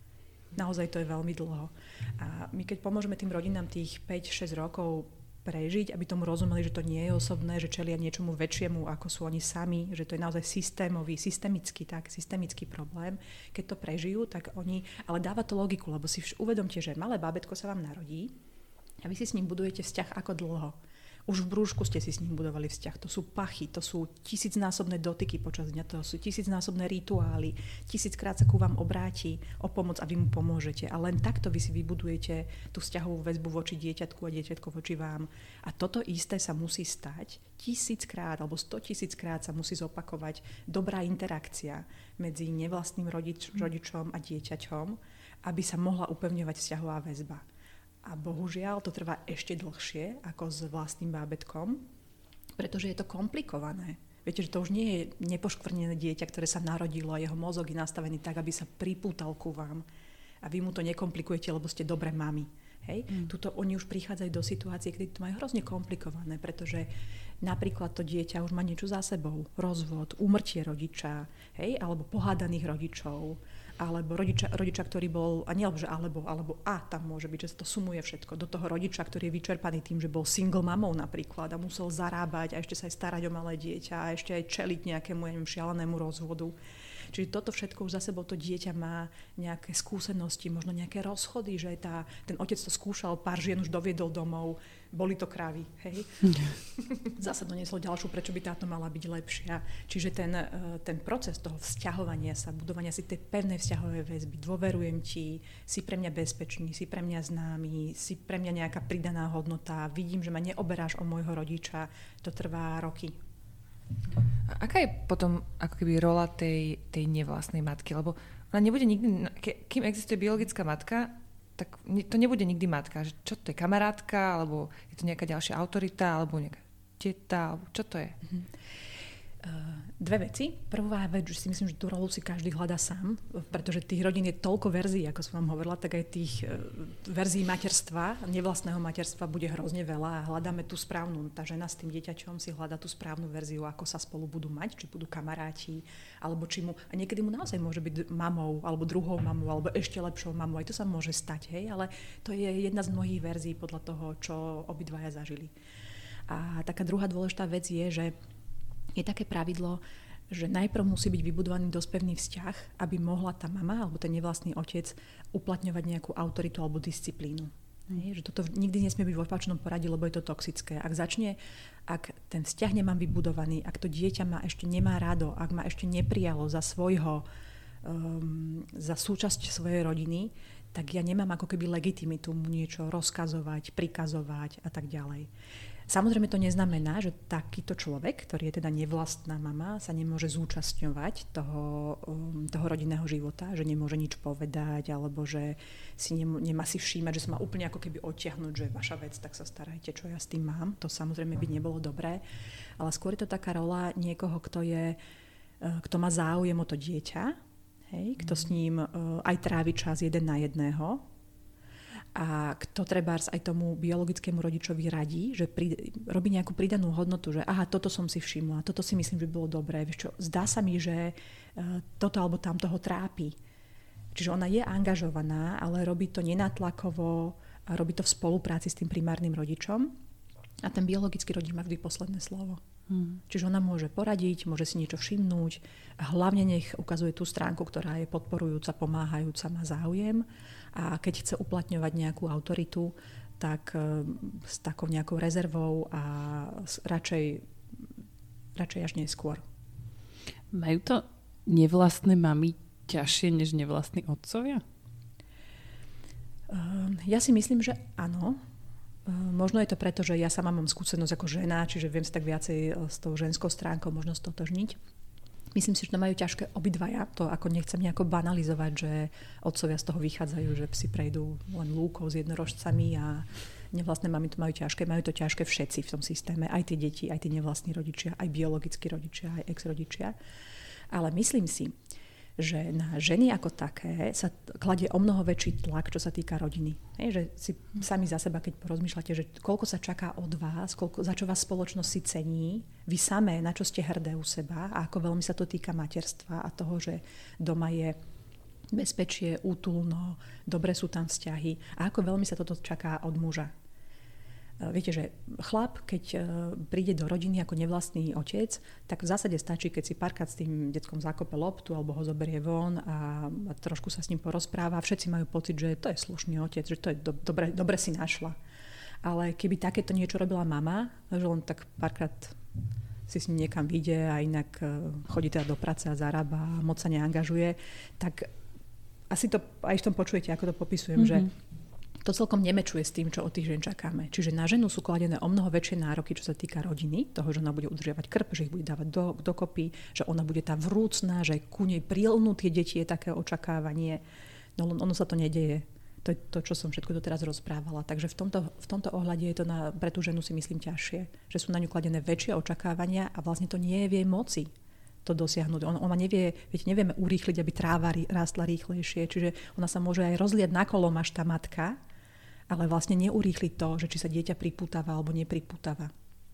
Naozaj to je veľmi dlho. A my keď pomôžeme tým rodinám tých päť šesť rokov prežiť, aby tomu rozumeli, že to nie je osobné, že čelia niečomu väčšiemu, ako sú oni sami, že to je naozaj systémový, systemický, tak, systemický problém. Keď to prežijú, tak oni... Ale dáva to logiku, lebo si vš- uvedomte, že malé bábätko sa vám narodí a vy si s ním budujete vzťah ako dlho. Už v brúšku ste si s ním budovali vzťah. To sú pachy, to sú tisícnásobné dotyky počas dňa, to sú tisícnásobné rituály, tisíckrát sa ku vám obráti o pomoc a vy mu pomôžete. A len takto vy si vybudujete tú vzťahovú väzbu voči dieťatku a dieťatko voči vám. A toto isté sa musí stať tisíckrát alebo stotisíckrát sa musí zopakovať dobrá interakcia medzi nevlastným rodič, rodičom a dieťaťom, aby sa mohla upevňovať vzťahová väzba. A bohužiaľ to trvá ešte dlhšie ako s vlastným bábätkom, pretože je to komplikované. Viete, že to už nie je nepoškvrnené dieťa, ktoré sa narodilo a jeho mozog je nastavený tak, aby sa pripútal ku vám. A vy mu to nekomplikujete, lebo ste dobré mami. Hej? Mm. Tuto oni už prichádzajú do situácie, kedy to majú hrozne komplikované, pretože napríklad to dieťa už má niečo za sebou. Rozvod, úmrtie rodiča, hej? Alebo pohádaných rodičov, alebo rodiča, rodiča, ktorý bol, a nie že alebo, alebo a tam môže byť, že sa to sumuje všetko. Do toho rodiča, ktorý je vyčerpaný tým, že bol single mamou napríklad a musel zarábať a ešte sa aj starať o malé dieťa a ešte aj čeliť nejakému, ja neviem, šialenému rozvodu. Čiže toto všetko už za sebou to dieťa má nejaké skúsenosti, možno nejaké rozchody, že tá, ten otec to skúšal, pár žien už doviedol domov, boli to krávy, hej. Zase donieslo ďalšiu, prečo by táto mala byť lepšia. Čiže ten, ten proces toho vzťahovania sa, budovania si tej pevnej vzťahovej väzby, dôverujem ti, si pre mňa bezpečný, si pre mňa známy, si pre mňa nejaká pridaná hodnota, vidím, že ma neoberáš o môjho rodiča, to trvá roky. A aká je potom ako keby rola tej, tej nevlastnej matky? Lebo ona nebude nikdy, kým existuje biologická matka, tak to nebude nikdy matka. Čo to je, kamarátka, alebo je to nejaká ďalšia autorita, alebo nejaká teta, alebo čo to je? Mhm. Dve veci. Prvá vec, že si myslím, že tú rolu si každý hľadá sám, pretože tých rodín je toľko verzií, ako som vám hovorila, tak aj tých verzií materstva, nevlastného materstva bude hrozne veľa a hľadáme tú správnu. Tá žena s tým dieťaťom si hľadá tú správnu verziu, ako sa spolu budú mať, či budú kamaráti, alebo či mu, a niekedy mu naozaj môže byť mamou, alebo druhou mamou, alebo ešte lepšou mamou, aj to sa môže stať, hej, ale to je jedna z mnohých verzií podľa toho, čo obidvaja zažili. A taká druhá dôležitá vec je, že je také pravidlo, že najprv musí byť vybudovaný dosť pevný vzťah, aby mohla tá mama alebo ten nevlastný otec uplatňovať nejakú autoritu alebo disciplínu. Mm. Že toto nikdy nesmie byť v opačnom poradí, lebo je to toxické. Ak začne, ak ten vzťah nemám vybudovaný, ak to dieťa ma ešte nemá rado, ak ma ešte neprijalo za svojho, um, za súčasť svojej rodiny, tak ja nemám ako keby legitimitu mu niečo rozkazovať, prikazovať a tak ďalej. Samozrejme to neznamená, že takýto človek, ktorý je teda nevlastná mama, sa nemôže zúčastňovať toho, toho rodinného života, že nemôže nič povedať, alebo že si nem, nemá si všímať, že sa má úplne ako keby odtiahnuť, že vaša vec, tak sa starajte, čo ja s tým mám. To samozrejme by nebolo dobré, ale skôr je to taká rola niekoho, kto, je, kto má záujem o to dieťa, hej, kto s ním aj trávi čas jeden na jedného, a kto trebárs aj tomu biologickému rodičovi radí, že pri, robí nejakú pridanú hodnotu, že aha, toto som si všimla, toto si myslím, že bolo dobré. Vieš čo, zdá sa mi, že uh, toto alebo tamto ho trápi. Čiže ona je angažovaná, ale robí to nenátlakovo a robí to v spolupráci s tým primárnym rodičom. A ten biologický rodič má vždy posledné slovo. Hmm. Čiže ona môže poradiť, môže si niečo všimnúť a hlavne nech ukazuje tú stránku, ktorá je podporujúca, pomáhajúca, má záujem. A keď chce uplatňovať nejakú autoritu, tak s takou nejakou rezervou a radšej, radšej až neskôr. Majú to nevlastné mami ťažšie než nevlastní otcovia? Ja si myslím, že áno. Možno je to preto, že ja sama mám skúsenosť ako žena, čiže viem si tak viacej s tou ženskou stránkou možno stotožniť. Myslím si, že to majú ťažké obidvaja. To ako nechcem nejako banalizovať, že otcovia z toho vychádzajú, že si prejdú len lúkou s jednorožcami a nevlastné mami to majú ťažké. Majú to ťažké všetci v tom systéme. Aj tie deti, aj tí nevlastní rodičia, aj biologickí rodičia, aj ex-rodičia. Ale myslím si, že na ženy ako také sa kladie o mnoho väčší tlak, čo sa týka rodiny. Hej, že si sami za seba, keď porozmýšľate, že koľko sa čaká od vás, koľko, za čo vás spoločnosť si cení, vy samé, na čo ste hrdé u seba a ako veľmi sa to týka materstva a toho, že doma je bezpečie, útulno, dobre sú tam vzťahy a ako veľmi sa toto čaká od muža. Viete, že chlap, keď príde do rodiny ako nevlastný otec, tak v zásade stačí, keď si párkrát s tým deckom zakope loptu alebo ho zoberie von a trošku sa s ním porozpráva. Všetci majú pocit, že to je slušný otec, že to je do, dobre, dobre si našla. Ale keby takéto niečo robila mama, že len tak párkrát si s ním niekam vyjde a inak chodí teda do práce a zarába a moc sa neangažuje, tak asi to aj v tom počujete, ako to popisujem, mm-hmm. že to celkom nemečuje s tým, čo od tých žien čakáme. Čiže na ženu sú kladené o mnoho väčšie nároky, čo sa týka rodiny, toho, že ona bude udržiavať krp, že ich bude dávať do, dokopy, že ona bude tá vrúcná, že ku nej prilnú tie deti je také očakávanie. No ono sa to nedeje. To je to, čo som všetko doteraz rozprávala. Takže v tomto, v tomto ohľade je to na, pre tú ženu si myslím ťažšie. Že sú na ňu kladené väčšie očakávania a vlastne to nie je v jej moci to dosiahnuť. Ona, ona nevie, viete, nevieme urýchliť, aby tráva rástla rýchlejšie. Čiže ona sa môže aj rozliať na kolom až tá matka, ale vlastne neurýchli to, že či sa dieťa pripútava alebo nepripútava.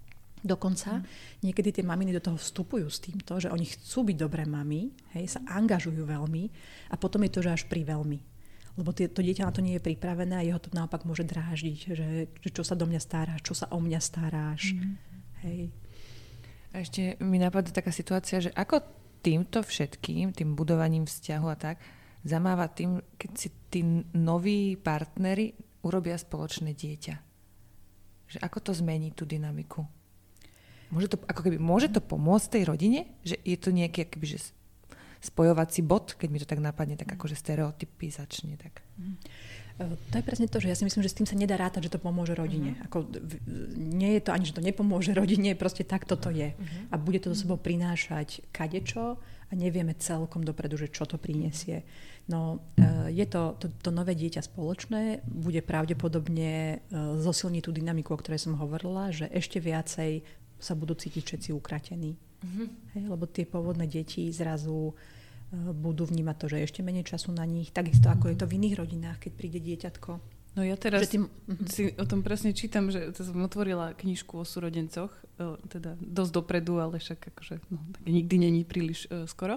Dokonca mm. niekedy tie maminy do toho vstupujú s týmto, že oni chcú byť dobré mami, hej, sa angažujú veľmi a potom je to, že až pri veľmi. Lebo tie, to dieťa na to nie je pripravené a jeho to naopak môže dráždiť, že, že čo sa do mňa staráš, čo sa o mňa staráš. Mm. Hej. A ešte mi napadá taká situácia, že ako týmto všetkým, tým budovaním vzťahu a tak, zamáva tým, keď si tí noví partneri urobia spoločné dieťa. Že ako to zmení tú dynamiku? Môže to, ako keby, môže to pomôcť tej rodine? Že je to nejaký akoby, že spojovací bod, keď mi to tak napadne, tak akože stereotypy začne. Tak. To je presne to, že ja si myslím, že s tým sa nedá rátať, že to pomôže rodine. Uh-huh. Ako, nie je to ani, že to nepomôže rodine, proste takto to je. Uh-huh. A bude to do sebou prinášať kadečo a nevieme celkom dopredu, že čo to prinesie. No, je to, to, to nové dieťa spoločné, bude pravdepodobne zosilniť tú dynamiku, o ktorej som hovorila, že ešte viacej sa budú cítiť všetci ukratení. Uh-huh. Hej, lebo tie pôvodné deti zrazu budú vnímať to, že je ešte menej času na nich, takisto ako je to v iných rodinách, keď príde dieťatko. No ja teraz tým, uh-huh. si o tom presne čítam, že to som otvorila knižku o súrodencoch, teda dosť dopredu, ale však akože, no, tak nikdy není príliš uh, skoro.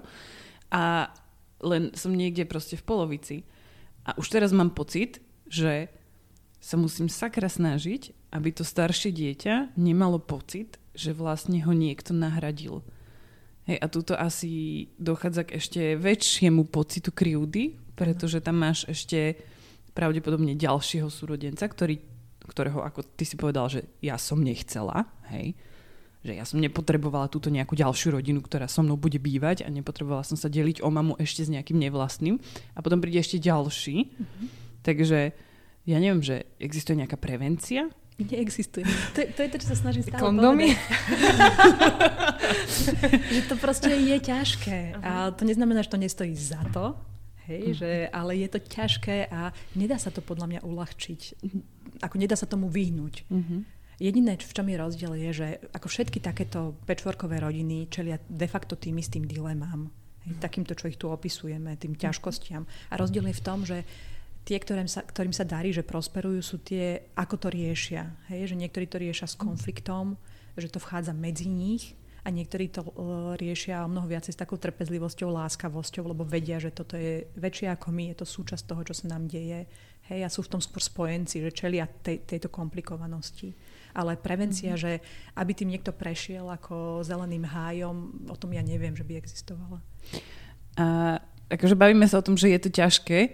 A len som niekde proste v polovici. A už teraz mám pocit, že sa musím sakra snažiť, aby to staršie dieťa nemalo pocit, že vlastne ho niekto nahradil. Hej, a tuto asi dochádza k ešte väčšiemu pocitu krivdy, pretože tam máš ešte pravdepodobne ďalšieho súrodenca, ktorý, ktorého, ako ty si povedal, že ja som nechcela, hej, že ja som nepotrebovala túto nejakú ďalšiu rodinu, ktorá so mnou bude bývať a nepotrebovala som sa deliť o mamu ešte s nejakým nevlastným. A potom príde ešte ďalší. Mm-hmm. Takže ja neviem, že existuje nejaká prevencia? Neexistuje. To, to je to, čo sa snažím stále Kondomy? Že to proste je ťažké. Uh-huh. A to neznamená, že to nestojí za to, hej, uh-huh. že, ale je to ťažké a nedá sa to podľa mňa uľahčiť. Ako nedá sa tomu vyhnúť. Uh-huh. Jediné, v čom je rozdiel, je, že ako všetky takéto patchworkové rodiny čelia de facto tým istým dilemám. Hej, takýmto, čo ich tu opisujeme, tým ťažkostiam. A rozdiel je v tom, že tie, ktorým sa, ktorým sa darí, že prosperujú, sú tie, ako to riešia. Hej, že niektorí to riešia s konfliktom, že to vchádza medzi nich a niektorí to uh, riešia o mnoho viacej s takou trpezlivosťou, láskavosťou, lebo vedia, že toto je väčšie ako my, je to súčasť toho, čo sa nám deje. Hej, a sú v tom skôr spojenci, že čelia tej, tejto komplikovanosti. Ale prevencia, mm-hmm. že aby tým niekto prešiel ako zeleným hájom, o tom ja neviem, že by existovala. A akože bavíme sa o tom, že je to ťažké,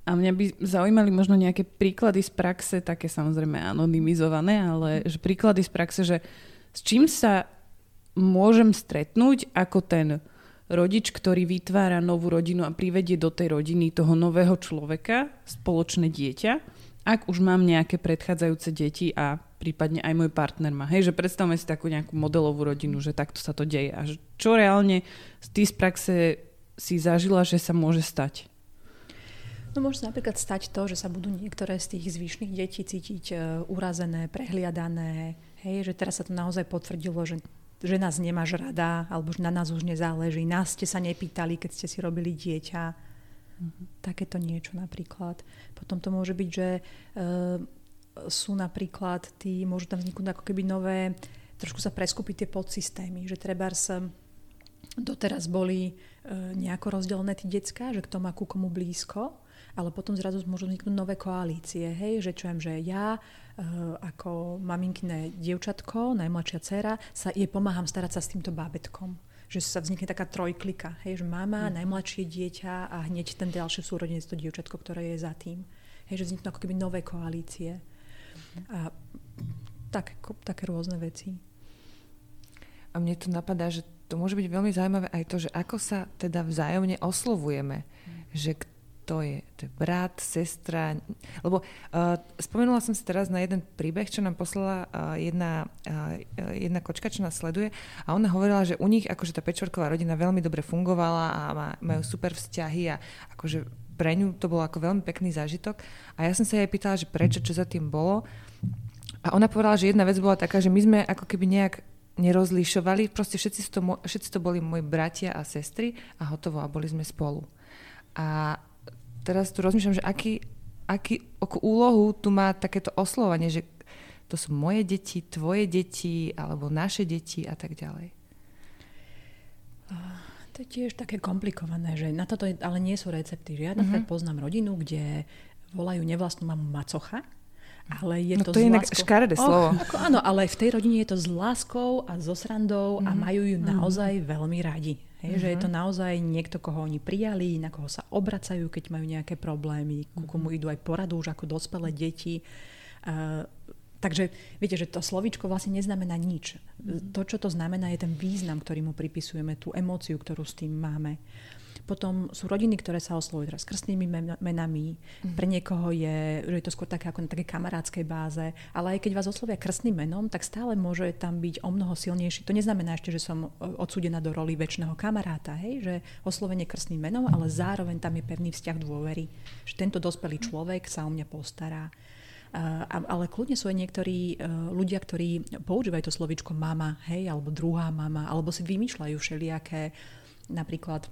A mňa by zaujímali možno nejaké príklady z praxe, také samozrejme anonymizované, ale že príklady z praxe, že s čím sa môžem stretnúť ako ten rodič, ktorý vytvára novú rodinu a privedie do tej rodiny toho nového človeka, spoločné dieťa, ak už mám nejaké predchádzajúce deti a prípadne aj môj partner má. Hej, že predstavme si takú nejakú modelovú rodinu, že takto sa to deje. A čo reálne ty z praxe si zažila, že sa môže stať? No môže sa napríklad stať to, že sa budú niektoré z tých zvyšných detí cítiť uh, urazené, prehliadané. Hej, že teraz sa to naozaj potvrdilo, že, že nás nemáš rada, alebo že na nás už nezáleží. Nás ste sa nepýtali, keď ste si robili dieťa. Mm-hmm. Takéto niečo napríklad. Potom to môže byť, že uh, sú napríklad, tí, môžu tam vzniknúť ako keby nové, trošku sa preskúpiť tie podsystémy, že trebárs doteraz boli uh, nejako rozdelené tí decká, že kto má ku komu blízko, ale potom zrazu môžu vzniknúť nové koalície, hej, že čo viem, že ja e, ako maminkine dievčatko, najmladšia dcéra, sa jej pomáham starať sa s týmto bábätkom. Že sa vznikne taká trojklika, hej, že mama, mm. najmladšie dieťa a hneď ten ďalší súrodenec, to dievčatko, ktoré je za tým. Hej, že vzniknú ako keby nové koalície. A tak, také rôzne veci. A mne tu napadá, že to môže byť veľmi zaujímavé aj to, že ako sa teda vzájomne oslovujeme. Mm. Že to je, to je brat, sestra. Lebo uh, spomenula som si teraz na jeden príbeh, čo nám poslala uh, jedna, uh, jedna kočka, čo nás sleduje. A ona hovorila, že u nich akože tá päťčvorková rodina veľmi dobre fungovala a má, majú super vzťahy a akože pre ňu to bolo ako veľmi pekný zážitok. A ja som sa jej pýtala, že prečo, čo za tým bolo. A ona povedala, že jedna vec bola taká, že my sme ako keby nejak nerozlišovali. Proste všetci to, všetci to boli moji bratia a sestry a hotovo a boli sme spolu. A teraz tu rozmýšľam, že aký, aký, akú úlohu tu má takéto oslovanie, že to sú moje deti, tvoje deti, alebo naše deti a tak ďalej. To je tiež také komplikované, že na toto ale nie sú recepty. Že ja napríklad uh-huh. poznám rodinu, kde volajú nevlastnú mamu macocha, ale je no to, to s je láskou. inak škaredé slovo. Oh, ako, áno, ale v tej rodine je to s láskou a so srandou uh-huh. a majú ju naozaj uh-huh. veľmi radi. Hej, uh-huh. Že je to naozaj niekto, koho oni prijali, na koho sa obracajú, keď majú nejaké problémy, ku komu idú aj poradu už ako dospelé deti. Uh, takže viete, že to slovíčko vlastne neznamená nič. Uh-huh. To, čo to znamená, je ten význam, ktorý mu pripisujeme, tú emóciu, ktorú s tým máme. Potom sú rodiny, ktoré sa oslovujú teraz krstnými menami. Mm. Pre niekoho je, že je to skôr také ako na takej kamarádskej báze. Ale aj keď vás oslovia krstným menom, tak stále môže tam byť o mnoho silnejší. To neznamená ešte, že som odsúdená do roli večného kamaráta. Hej? Že oslovenie krstným menom, ale zároveň tam je pevný vzťah dôvery. Že tento dospelý človek sa o mňa postará. Uh, ale kľudne sú aj niektorí uh, ľudia, ktorí používajú to slovíčko mama, hej, alebo druhá mama, alebo si vymýšľajú všelijaké, napríklad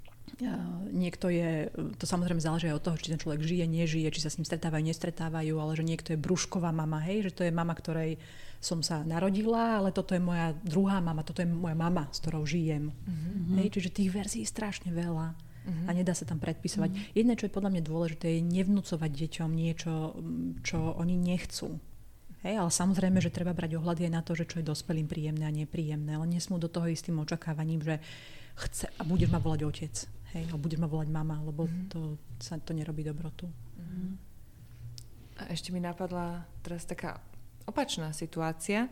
Uh, niekto je, to samozrejme záleží od toho, či ten človek žije, nežije, či sa s ním stretávajú, nestretávajú, ale že niekto je brúšková mama, hej, že to je mama, ktorej som sa narodila, ale toto je moja druhá mama, toto je moja mama, s ktorou žijem. Uh-huh. Hej, čiže tých verzií je strašne veľa uh-huh. a nedá sa tam predpisovať. Uh-huh. Jedné, čo je podľa mňa dôležité, je nevnúcovať deťom niečo, čo oni nechcú. Hej, ale samozrejme, že treba brať ohľady aj na to, že čo je dospelým príjemné a nepríjemné, ale nesmú do toho ísť tým očakávaním, že chce a budeš ma volať otec. Hej, alebo budeš ma volať mama, lebo mm-hmm. to sa to nerobí dobrotu. Mm-hmm. A ešte mi napadla teraz taká opačná situácia,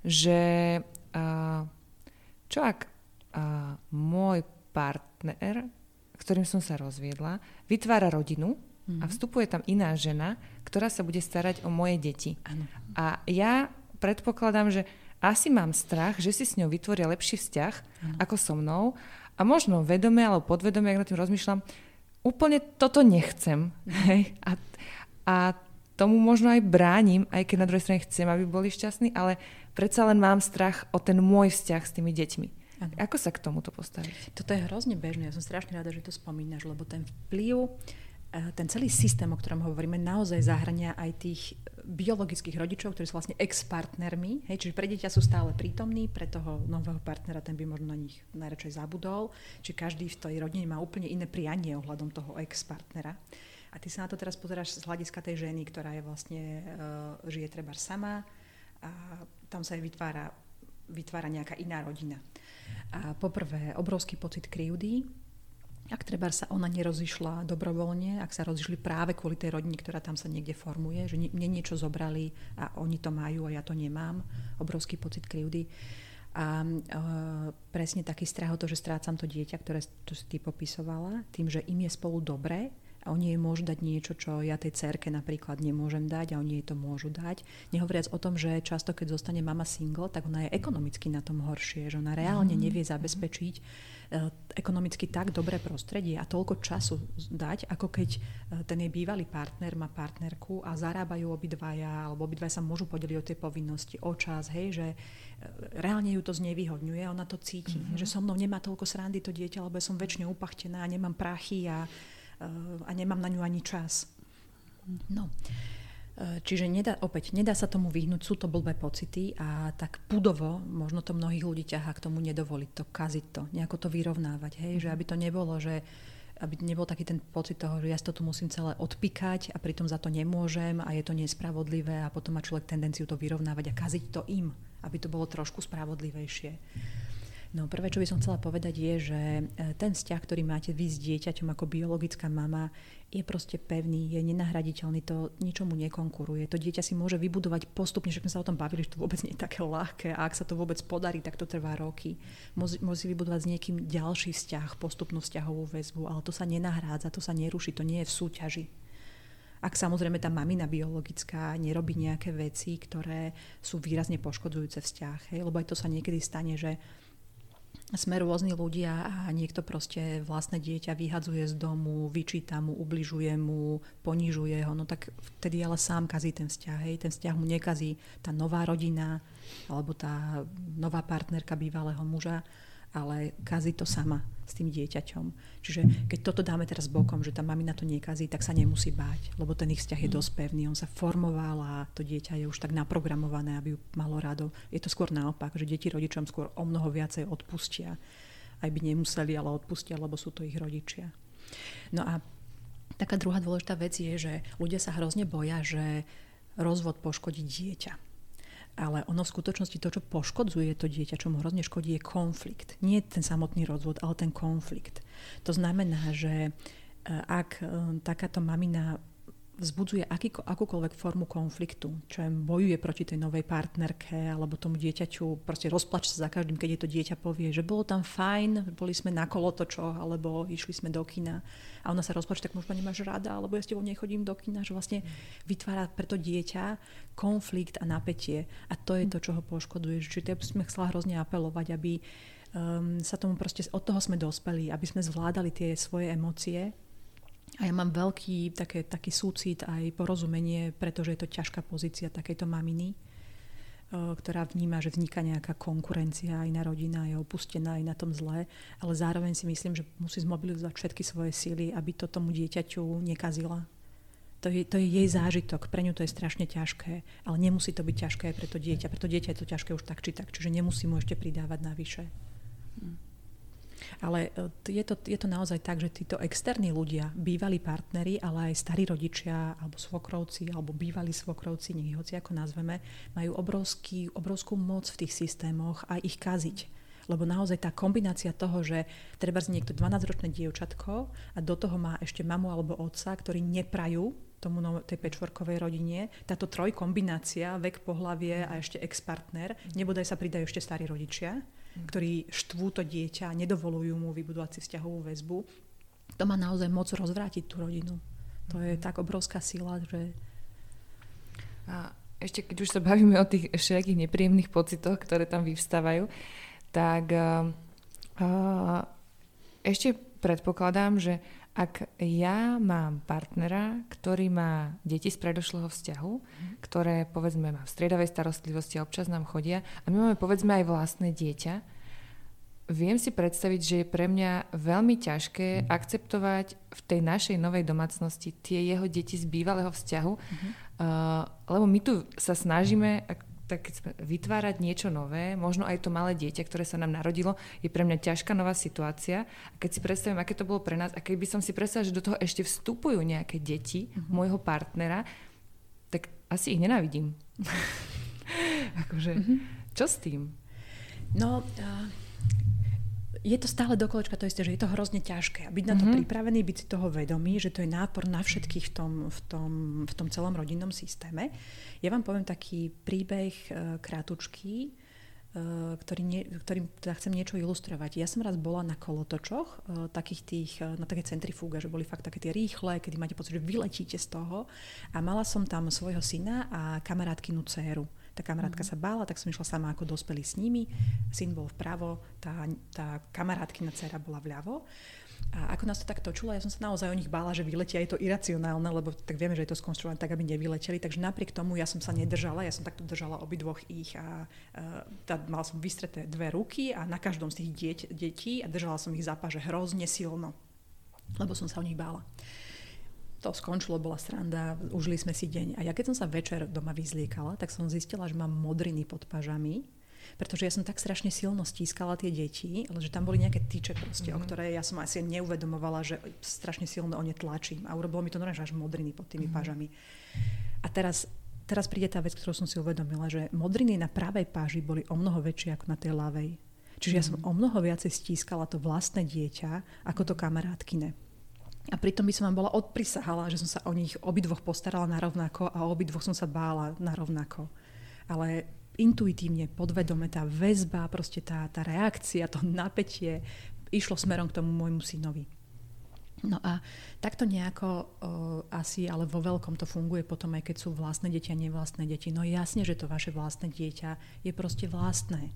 že uh, čo ak uh, môj partner, ktorým som sa rozviedla, vytvára rodinu mm-hmm. a vstupuje tam iná žena, ktorá sa bude starať o moje deti. Áno. A ja predpokladám, že asi mám strach, že si s ňou vytvoria lepší vzťah ano. Ako so mnou a možno vedome alebo podvedome, ak na tým rozmýšľam, úplne toto nechcem. Hej? A, a tomu možno aj bránim, aj keď na druhej strane chcem, aby boli šťastní, ale predsa len mám strach o ten môj vzťah s tými deťmi. Ano. Ako sa k tomuto postaviť? Toto je hrozne bežné. Ja som strašne rada, že to spomínaš, lebo ten vplyv, ten celý systém, o ktorom hovoríme, naozaj zahrania aj tých biologických rodičov, ktorí sú vlastne ex-partnermi. Hej, čiže pre dieťa sú stále prítomní, pre toho nového partnera ten by možno na nich najradšej zabudol. Čiže každý v tej rodine má úplne iné prianie ohľadom toho ex-partnera. A ty sa na to teraz pozeráš z hľadiska tej ženy, ktorá je vlastne, uh, žije trebárs sama a tam sa jej vytvára, vytvára nejaká iná rodina. A poprvé obrovský pocit krivdy, Ak treba sa ona nerozišla dobrovoľne, ak sa rozišli práve kvôli tej rodine, ktorá tam sa niekde formuje, že mne niečo zobrali a oni to majú a ja to nemám, obrovský pocit krivdy. A e, presne taký strach o to, že strácam to dieťa, ktoré to si ty popisovala, tým, že im je spolu dobre a oni jej môžu dať niečo, čo ja tej dcerke napríklad nemôžem dať a oni jej to môžu dať. Nehovoriac o tom, že často, keď zostane mama single, tak ona je ekonomicky na tom horšie, že ona reálne nevie zabezpečiť ekonomicky tak dobré prostredie a toľko času dať, ako keď ten jej bývalý partner má partnerku a zarábajú obidvaja, alebo obidvaja sa môžu podeliť o tie povinnosti, o čas, hej, že reálne ju to znevýhodňuje, ona to cíti, mm-hmm. že so mnou nemá toľko srandy to dieťa, lebo ja som väčšine upachtená, nemám prachy a, a nemám na ňu ani čas. No. Čiže nedá, opäť, nedá sa tomu vyhnúť, sú to blbé pocity a tak pudovo, možno to mnohých ľudí ťahá k tomu nedovoliť to, kaziť to, nejako to vyrovnávať, hej, že aby to nebolo, že aby nebol taký ten pocit toho, že ja si to tu musím celé odpíkať a pritom za to nemôžem a je to nespravodlivé a potom má človek tendenciu to vyrovnávať a kaziť to im, aby to bolo trošku spravodlivejšie. No prvé, čo by som chcela povedať je, že ten vzťah, ktorý máte vy s dieťaťom ako biologická mama, je proste pevný, je nenahraditeľný, to ničomu nekonkuruje. To dieťa si môže vybudovať postupne, že sme sa o tom bavili, že to vôbec nie je také ľahké a ak sa to vôbec podarí, tak to trvá roky. Môže, môže si vybudovať s niekým ďalší vzťah, postupnú vzťahovú väzbu, ale to sa nenahrádza, to sa neruší, to nie je v súťaži. Ak samozrejme tá mamina biologická nerobí nejaké veci, ktoré sú výrazne poškodzujúce vzťah, hej? Lebo aj to sa niekedy stane, že sme rôzni ľudia a niekto proste vlastné dieťa vyhadzuje z domu, vyčíta mu, ubližuje mu, ponižuje ho, no tak vtedy ale sám kazí ten vzťah. Hej. Ten vzťah mu nekazí tá nová rodina alebo tá nová partnerka bývalého muža, ale kazí to sama s tým dieťaťom. Čiže keď toto dáme teraz bokom, že tá mamina to nekazí, tak sa nemusí báť, lebo ten ich vzťah je dosť pevný. On sa formoval a to dieťa je už tak naprogramované, aby ju malo rado. Je to skôr naopak, že deti rodičom skôr o mnoho viacej odpustia. Aj by nemuseli, ale odpustia, lebo sú to ich rodičia. No a taká druhá dôležitá vec je, že ľudia sa hrozne boja, že rozvod poškodí dieťa. Ale ono v skutočnosti to, čo poškodzuje to dieťa, čo mu hrozne škodí, je konflikt. Nie ten samotný rozvod, ale ten konflikt. To znamená, že ak takáto mamina vzbudzuje akýko, akúkoľvek formu konfliktu, čo im bojuje proti tej novej partnerke alebo tomu dieťaťu, proste rozplač sa za každým, keď je to dieťa povie, že bolo tam fajn, boli sme na kolotočoch alebo išli sme do kina a ona sa rozplačí, tak možno nemáš rada, alebo ja s tebou nechodím do kina, že vlastne vytvára pre to dieťa konflikt a napätie a to je to, čo ho poškoduje. Čiže ja by sme chcela hrozne apelovať, aby um, sa tomu proste, od toho sme dospeli, aby sme zvládali tie svoje emócie. A ja mám veľký také, taký súcit aj porozumenie, pretože je to ťažká pozícia takejto maminy, ktorá vníma, že vzniká nejaká konkurencia, aj na rodina je opustená, aj na tom zlé, ale zároveň si myslím, že musí zmobilizovať všetky svoje síly, aby to tomu dieťaťu nekazila. To je, to je jej zážitok, pre ňu to je strašne ťažké, ale nemusí to byť ťažké pre to dieťa. Pre to dieťa je to ťažké už tak či tak, čiže nemusí mu ešte pridávať navyše. Hm. Ale je to, je to naozaj tak, že títo externí ľudia, bývalí partneri, ale aj starí rodičia, alebo svokrovci, alebo bývalí svokrovci, nech ich hoci ako nazveme, majú obrovský, obrovskú moc v tých systémoch a ich kaziť. Lebo naozaj tá kombinácia toho, že treba z niekto dvanásťročné dievčatko a do toho má ešte mamu alebo otca, ktorí neprajú tomu tej patchworkovej rodine, táto trojkombinácia, vek, pohlavie a ešte ex-partner, nebodaj sa pridajú ešte starí rodičia, ktorí štvú to dieťa a nedovolujú mu vybudovať si vzťahovú väzbu, to má naozaj moc rozvrátiť tú rodinu. To je tak obrovská sila, že... A ešte keď už sa bavíme o tých všetkých nepríjemných pocitoch, ktoré tam vyvstávajú, tak uh, uh, ešte predpokladám, že ak ja mám partnera, ktorý má deti z predošlého vzťahu, mm. ktoré povedzme má v striedavej starostlivosti a občas nám chodia a my máme povedzme aj vlastné dieťa, viem si predstaviť, že je pre mňa veľmi ťažké mm. akceptovať v tej našej novej domácnosti tie jeho deti z bývalého vzťahu, mm. uh, lebo my tu sa snažíme tak vytvárať niečo nové, možno aj to malé dieťa, ktoré sa nám narodilo, je pre mňa ťažká nová situácia. A keď si predstavím, aké to bolo pre nás, a keď by som si predstavila, že do toho ešte vstupujú nejaké deti uh-huh. môjho partnera, tak asi ich nenávidím. akože, uh-huh. čo s tým? No, uh, je to stále dokolečka to isté, že je to hrozne ťažké. A byť na to mm-hmm. pripravený, byť si toho vedomý, že to je nápor na všetkých v tom, v tom, v tom celom rodinnom systéme. Ja vám poviem taký príbeh uh, krátučký, uh, ktorý nie, ktorým teda chcem niečo ilustrovať. Ja som raz bola na kolotočoch, uh, takých tých, uh, na také centrifúga, že boli fakt také tie rýchle, kedy máte pocit, že vyletíte z toho. A mala som tam svojho syna a kamarátkynu dcéru. Tá kamarátka mm. sa bála, tak som išla sama ako dospelý s nimi. Syn bol vpravo, tá, tá kamarátkina dcera bola vľavo. A ako nás to tak točilo, ja som sa naozaj o nich bála, že vyletia. Je to iracionálne, lebo tak vieme, že je to skonštruované tak, aby nevyleteli. Takže napriek tomu ja som sa nedržala, ja som takto držala obidvoch ich a, a tá, mala som vystreté dve ruky a na každom z tých dieť, detí a držala som ich za páže hrozne silno, lebo som sa o nich bála. To skončilo, bola sranda, užili sme si deň. A ja keď som sa večer doma vyzliekala, tak som zistila, že mám modriny pod pažami, pretože ja som tak strašne silno stískala tie deti, ale že tam boli nejaké tyče proste, mm-hmm. o ktoré ja som asi neuvedomovala, že strašne silno o ne tlačím. A urobilo mi to normálne, že až modriny pod tými mm-hmm. pažami. A teraz, teraz príde tá vec, ktorú som si uvedomila, že modriny na pravej páži boli o mnoho väčšie ako na tej ľavej. Čiže mm-hmm. ja som o mnoho viacej stískala to vlastné dieťa, ako to kamarátkine. A pritom by som vám bola odprisahala, že som sa o nich obidvoch postarala narovnako a obidvoch som sa bála narovnako. Ale intuitívne, podvedome, tá väzba, proste tá, tá reakcia, to napätie išlo smerom k tomu môjmu synovi. No a takto nejako o, asi, ale vo veľkom to funguje potom, aj keď sú vlastné deti a nevlastné deti. No jasne, že to vaše vlastné dieťa je proste vlastné.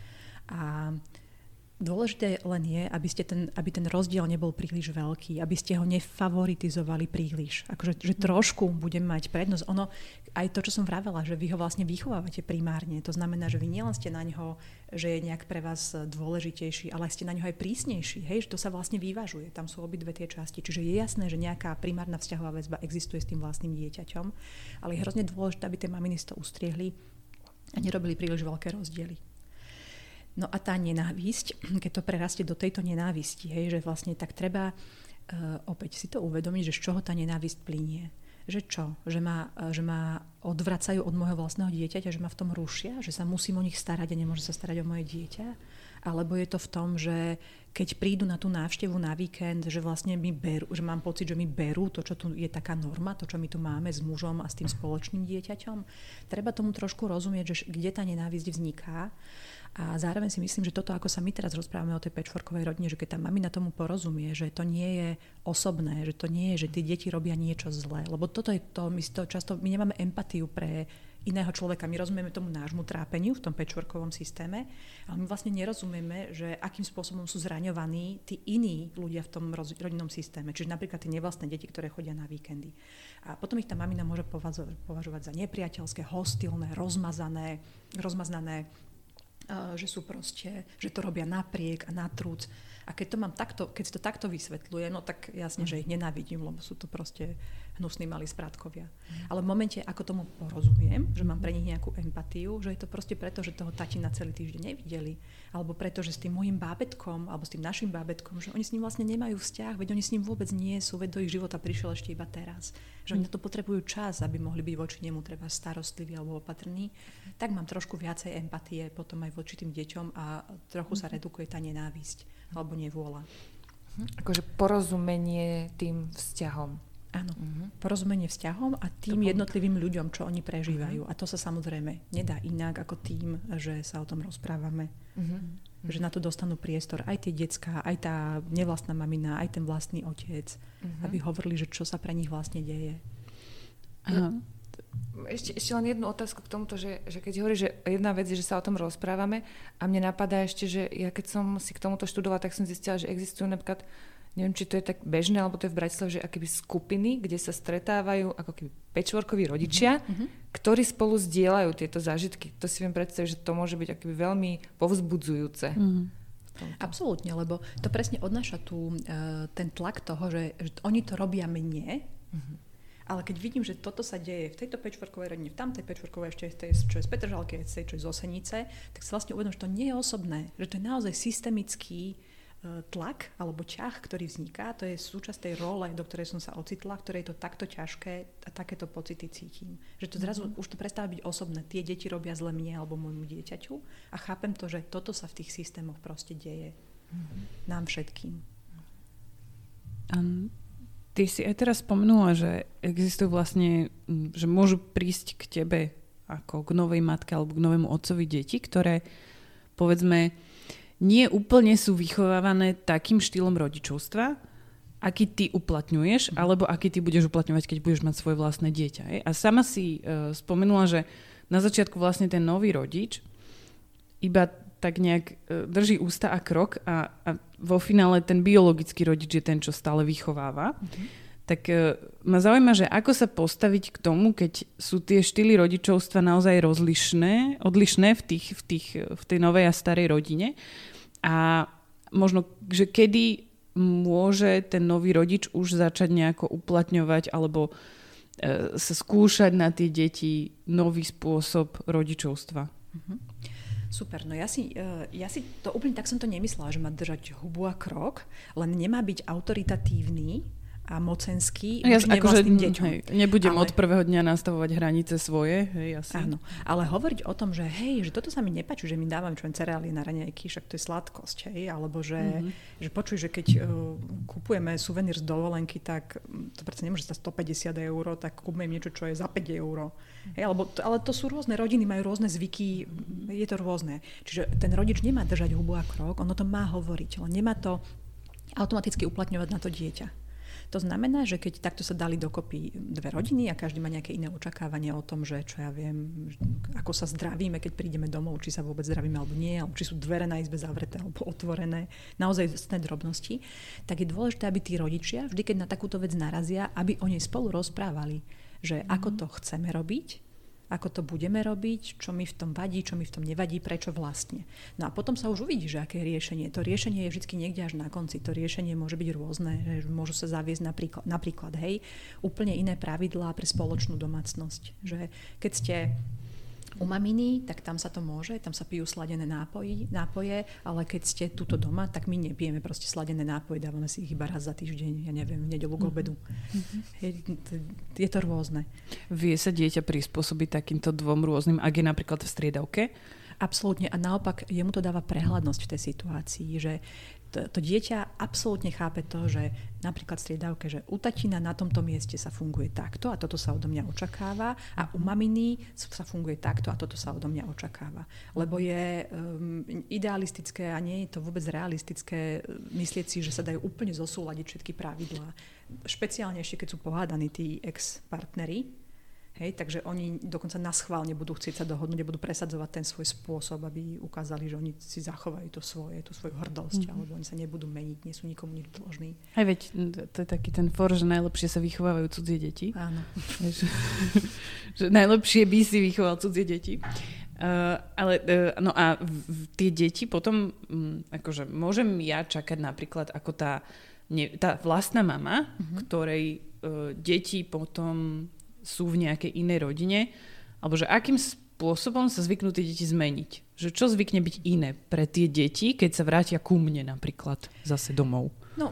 A dôležité len je, aby, ste ten, aby ten rozdiel nebol príliš veľký, aby ste ho nefavoritizovali príliš. Akože že trošku budem mať prednosť. Ono, aj to, čo som vravela, že vy ho vlastne vychovávate primárne. To znamená, že vy nielen ste na ňo, že je nejak pre vás dôležitejší, ale ste na ňo aj prísnejší. Hej, že to sa vlastne vyvažuje. Tam sú obidve tie časti. Čiže je jasné, že nejaká primárna vzťahová väzba existuje s tým vlastným dieťaťom, ale je hrozne dôležité, aby tie maminy to ustriehli a nerobili príliš veľké rozdiely. No a tá nenávisť, keď to prerastie do tejto nenávisti, hej, že vlastne tak treba uh, opäť si to uvedomiť, že z čoho tá nenávisť plynie. Že čo? Že ma, že ma odvracajú od môjho vlastného dieťaťa, že ma v tom rušia, že sa musím o nich starať a nemôžem sa starať o moje dieťa? Alebo je to v tom, že keď prídu na tú návštevu na víkend, že vlastne mi berú, že mám pocit, že mi berú to, čo tu je taká norma, to, čo my tu máme s mužom a s tým spoločným dieťaťom? Treba tomu trošku rozumieť, že kde tá nenávisť vzniká. A zároveň si myslím, že toto, ako sa my teraz rozprávame o tej patchworkovej rodine, že keď tá mamina tomu porozumie, že to nie je osobné, že to nie je, že tie deti robia niečo zlé. Lebo toto je to, my si to často, my nemáme empatiu pre iného človeka. My rozumieme tomu nášmu trápeniu v tom patchworkovom systéme, ale my vlastne nerozumieme, že akým spôsobom sú zraňovaní tí iní ľudia v tom roz, rodinnom systéme. Čiže napríklad tie nevlastné deti, ktoré chodia na víkendy. A potom ich tá mamina môže považovať za nepriateľské, hostilné, rozmazané, rozmaznané, že sú proste, že to robia napriek a natrúc. A keď to mám takto, keď to takto vysvetľuje, no tak jasne, že ich nenávidím, lebo sú to proste hnusní malí sprátkovia. Mm. Ale v momente, ako tomu porozumiem, že mám pre nich nejakú empatiu, že je to proste preto, že toho tatina celý týždeň nevideli, alebo preto, že s tým môjim bábätkom, alebo s tým našim bábätkom, že oni s ním vlastne nemajú vzťah, veď oni s ním vôbec nie sú, veď do ich života prišiel ešte iba teraz. Že mm. oni na to potrebujú čas, aby mohli byť voči nemu treba starostliví alebo opatrní, tak mám trošku viacej empatie potom aj voči tým deťom a trochu sa redukuje tá nenávisť alebo nevôľa. Akože porozumenie tým vzťahom. Áno, uh-huh. porozumenie vzťahom a tým to jednotlivým ľuďom, čo oni prežívajú. Uh-huh. A to sa samozrejme nedá inak ako tým, že sa o tom rozprávame. Uh-huh. Že na to dostanú priestor aj tie decká, aj tá nevlastná mamina, aj ten vlastný otec, uh-huh. aby hovorili, že čo sa pre nich vlastne deje. Uh-huh. Ešte, ešte len jednu otázku k tomuto, že, že keď hovorí, že jedna vec je, že sa o tom rozprávame a mne napadá ešte, že ja keď som si k tomuto študovala, tak som zistila, že existujú napríklad, neviem, či to je tak bežné, alebo to je v Bratislave, že akoby skupiny, kde sa stretávajú ako keby patchworkoví rodičia, mm-hmm. ktorí spolu zdieľajú tieto zážitky. To si viem predstaviť, že to môže byť akoby veľmi povzbudzujúce. Mm-hmm. Absolútne, lebo to presne odnáša tu uh, ten tlak toho, že, že oni to robia mne, mm-hmm. ale keď vidím, že toto sa deje v tejto patchworkovej rodine, v tamtej patchworkovej, ešte tej, čo je z Petržalky, tej, čo je z Osenice, tak sa vlastne uvedom, že to nie je osobné, že to je naozaj systemický tlak alebo ťah, ktorý vzniká, to je súčasť tej role, do ktorej som sa ocitla, v ktorej je to takto ťažké a takéto pocity cítim. Že to zrazu mm-hmm. už to prestáva byť osobné. Tie deti robia zle mne alebo môjmu dieťaťu a chápem to, že toto sa v tých systémoch proste deje. Nám všetkým. Um, ty si aj teraz spomenula, že existujú vlastne, že môžu prísť k tebe ako k novej matke alebo k novému otcovi deti, ktoré povedzme nie úplne sú vychovávané takým štýlom rodičovstva, aký ty uplatňuješ, alebo aký ty budeš uplatňovať, keď budeš mať svoje vlastné dieťa. Je? A sama si uh, spomenula, že na začiatku vlastne ten nový rodič iba tak nejak drží ústa a krok a, a vo finále ten biologický rodič je ten, čo stále vychováva. Mm-hmm. Tak uh, ma zaujíma, že ako sa postaviť k tomu, keď sú tie štýly rodičovstva naozaj rozlišné, odlišné v, tých, v, tých, v tej novej a starej rodine. A možno, že kedy môže ten nový rodič už začať nejako uplatňovať alebo uh, sa skúšať na tie deti nový spôsob rodičovstva. Mm-hmm. Super, no ja si, ja si to úplne tak som to nemyslela, že má držať hubu a krok, len nemá byť autoritatívny a mocenský ja, voči akože, nevlastným deťom. Hej, nebudem ale, od prvého dňa nastavovať hranice svoje, hej, asi. Áno, ale hovoriť o tom, že hej, že toto sa mi nepáči, že mi dávam čo cereálie na raňajky, však to je sladkosť, hej, alebo že, mm-hmm. že počuj, že keď uh, kupujeme suvenír z dovolenky, tak to predsa nemôže stať stopäťdesiat eur, tak kúpime niečo, čo je za päť eur. Hej, alebo, ale to sú rôzne rodiny, majú rôzne zvyky, je to rôzne. Čiže ten rodič nemá držať hubu a krok, ono to má hovoriť, len nemá to automaticky uplatňovať na to dieťa. To znamená, že keď takto sa dali dokopy dve rodiny a každý má nejaké iné očakávanie o tom, že čo ja viem, ako sa zdravíme, keď prídeme domov, či sa vôbec zdravíme alebo nie, alebo či sú dvere na izbe zavreté alebo otvorené, naozaj z drobnosti, tak je dôležité, aby tí rodičia, vždy keď na takúto vec narazia, aby o nej spolu rozprávali, že mm. ako to chceme robiť, ako to budeme robiť, čo mi v tom vadí, čo mi v tom nevadí, prečo vlastne. No a potom sa už uvidí, že aké je riešenie. To riešenie je vždy niekde až na konci. To riešenie môže byť rôzne, že môžu sa zaviesť napríklad, napríklad hej, úplne iné pravidlá pre spoločnú domácnosť. Že keď ste u maminy, tak tam sa to môže, tam sa pijú sladené nápoji, nápoje, ale keď ste tuto doma, tak my nepijeme proste sladené nápoje, dávame si ich iba raz za týždeň, ja neviem, v nedeľu k obedu. Mm-hmm. Je, je to rôzne. Vie sa dieťa prispôsobiť takýmto dvom rôznym, ak je napríklad v striedavke? Absolútne. A naopak, jemu to dáva prehľadnosť v tej situácii, že to, to dieťa absolútne chápe to, že napríklad v striedavke, že u tatína na tomto mieste sa funguje takto a toto sa odo mňa očakáva a u maminy sa funguje takto a toto sa odo mňa očakáva. Lebo je um, idealistické a nie je to vôbec realistické myslieť si, že sa dajú úplne zosúladiť všetky pravidlá. Špeciálne ešte, keď sú pohádaní tí ex-partneri. Hej, takže oni dokonca naschvál nebudú chcieť sa dohodnúť a budú presadzovať ten svoj spôsob, aby ukázali, že oni si zachovajú to svoje, tú svoju hrdosť, mm-hmm. alebo oni sa nebudú meniť, nie sú nikomu nič dlžní. Aj veď, to je taký ten for, že najlepšie sa vychovávajú cudzie deti. Áno. že, že najlepšie by si vychoval cudzie deti. Uh, ale, uh, no a v, v, tie deti potom, um, akože môžem ja čakať napríklad ako tá, ne, tá vlastná mama, mm-hmm. ktorej uh, deti potom sú v nejakej inej rodine, alebo že akým spôsobom sa zvyknú tie deti zmeniť. Že čo zvykne byť iné pre tie deti, keď sa vrátia ku mne napríklad zase domov? No,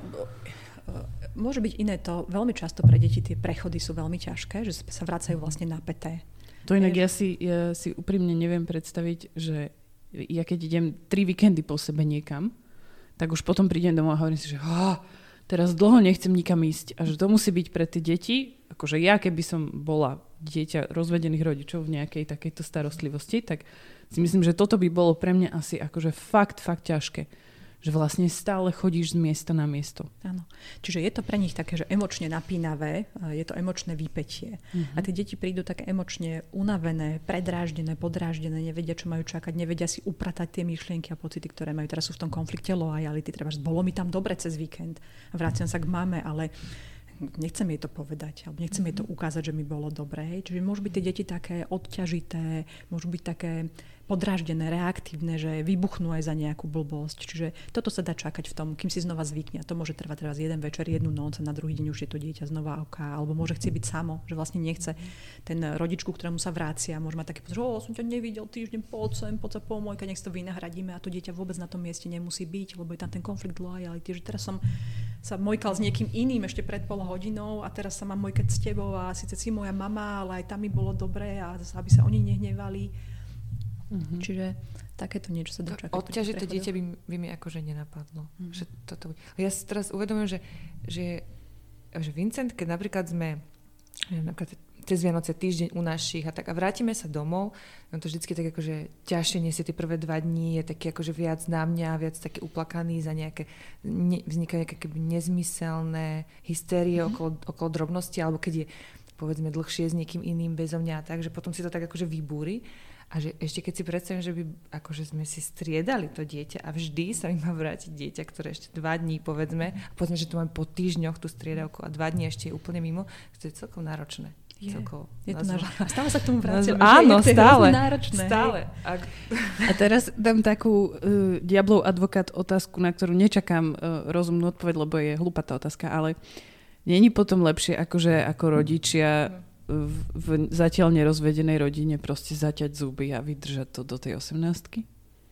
môže byť iné to. Veľmi často pre deti tie prechody sú veľmi ťažké, že sa vracajú vlastne napäté. To inak ja si, ja si úprimne neviem predstaviť, že ja keď idem tri víkendy po sebe niekam, tak už potom prídem domov a hovorím si, že oh, teraz dlho nechcem nikam ísť a že to musí byť pre tie deti. Akože ja, keby som bola dieťa rozvedených rodičov v nejakej takejto starostlivosti, tak si myslím, že toto by bolo pre mňa asi akože fakt, fakt ťažké. Že vlastne stále chodíš z miesta na miesto. Áno. Čiže je to pre nich také, že emočne napínavé, je to emočné výpätie. Uh-huh. A tie deti prídu také emočne unavené, predráždené, podráždené, nevedia, čo majú čakať, nevedia si upratať tie myšlienky a pocity, ktoré majú. Teraz sú v tom konflikte loajality. Treba, že bolo mi tam dobre cez víkend. Vraciam sa k mame, ale nechcem jej to povedať, alebo nechcem jej to ukázať, že mi bolo dobré. Čiže môžu byť tie deti také odťažité, môžu byť také podráždené, reaktívne, že vybuchnú aj za nejakú blbosť. Čiže toto sa dá čakať v tom, kým si znova zvykne. A to môže trvať teraz jeden večer, jednu noc a na druhý deň už je to dieťa znova oká. Alebo môže chcieť byť samo, že vlastne nechce ten rodičku, ktorému sa vrácia, môže mať taký pocit, že oh, som ťa nevidel týždeň, poď sem, poď sa pomôj, nech si to vynahradíme a to dieťa vôbec na tom mieste nemusí byť, lebo je tam ten konflikt loajality, že teraz som sa mojkal s niekým iným ešte pred pol hodinou a teraz sa mám mojkať s tebou a síce si moja mama, ale aj tam mi bolo dobré a aby sa oni nehnevali. Mm-hmm. Čiže Takéto niečo sa dočaká. Odťažiť to dieťa by, by mi akože nenapadlo. Mm. Že toto... Ja si teraz uvedomujem, že, že, že Vincent, keď napríklad sme napríklad cez Vianoce týždeň u našich a tak a vrátime sa domov, on to vždycky tak akože ťažšie nesie tie prvé dva dní, je taký akože viac na mňa, viac taký uplakaný za nejaké, ne, vznikajú nejaké keby nezmyselné hystérie mm-hmm. okolo, okolo drobnosti, alebo keď je povedzme dlhšie s niekým iným bezo mňa a tak, že potom si to tak akože vybúri a že ešte keď si predstavím, že by akože sme si striedali to dieťa a vždy sa mi má vrátiť dieťa, ktoré ešte dva dní povedzme, a povedzme, že tu mám po týždňoch tú striedavku a dva dní ešte je úplne mimo, to je celkom náročné. Je, celkovo, je to náročné. Stále sa k tomu vracíme. Áno, je, stále. Náročné, stále. Ak... A teraz dám takú uh, diablov advokát otázku, na ktorú nečakám uh, rozumnú odpoveď, lebo je hlúpa tá otázka, ale není potom lepšie, akože ako rodičia v, v zatiaľ nerozvedenej rodine proste zaťať zuby a vydržať to do tej osemnástky?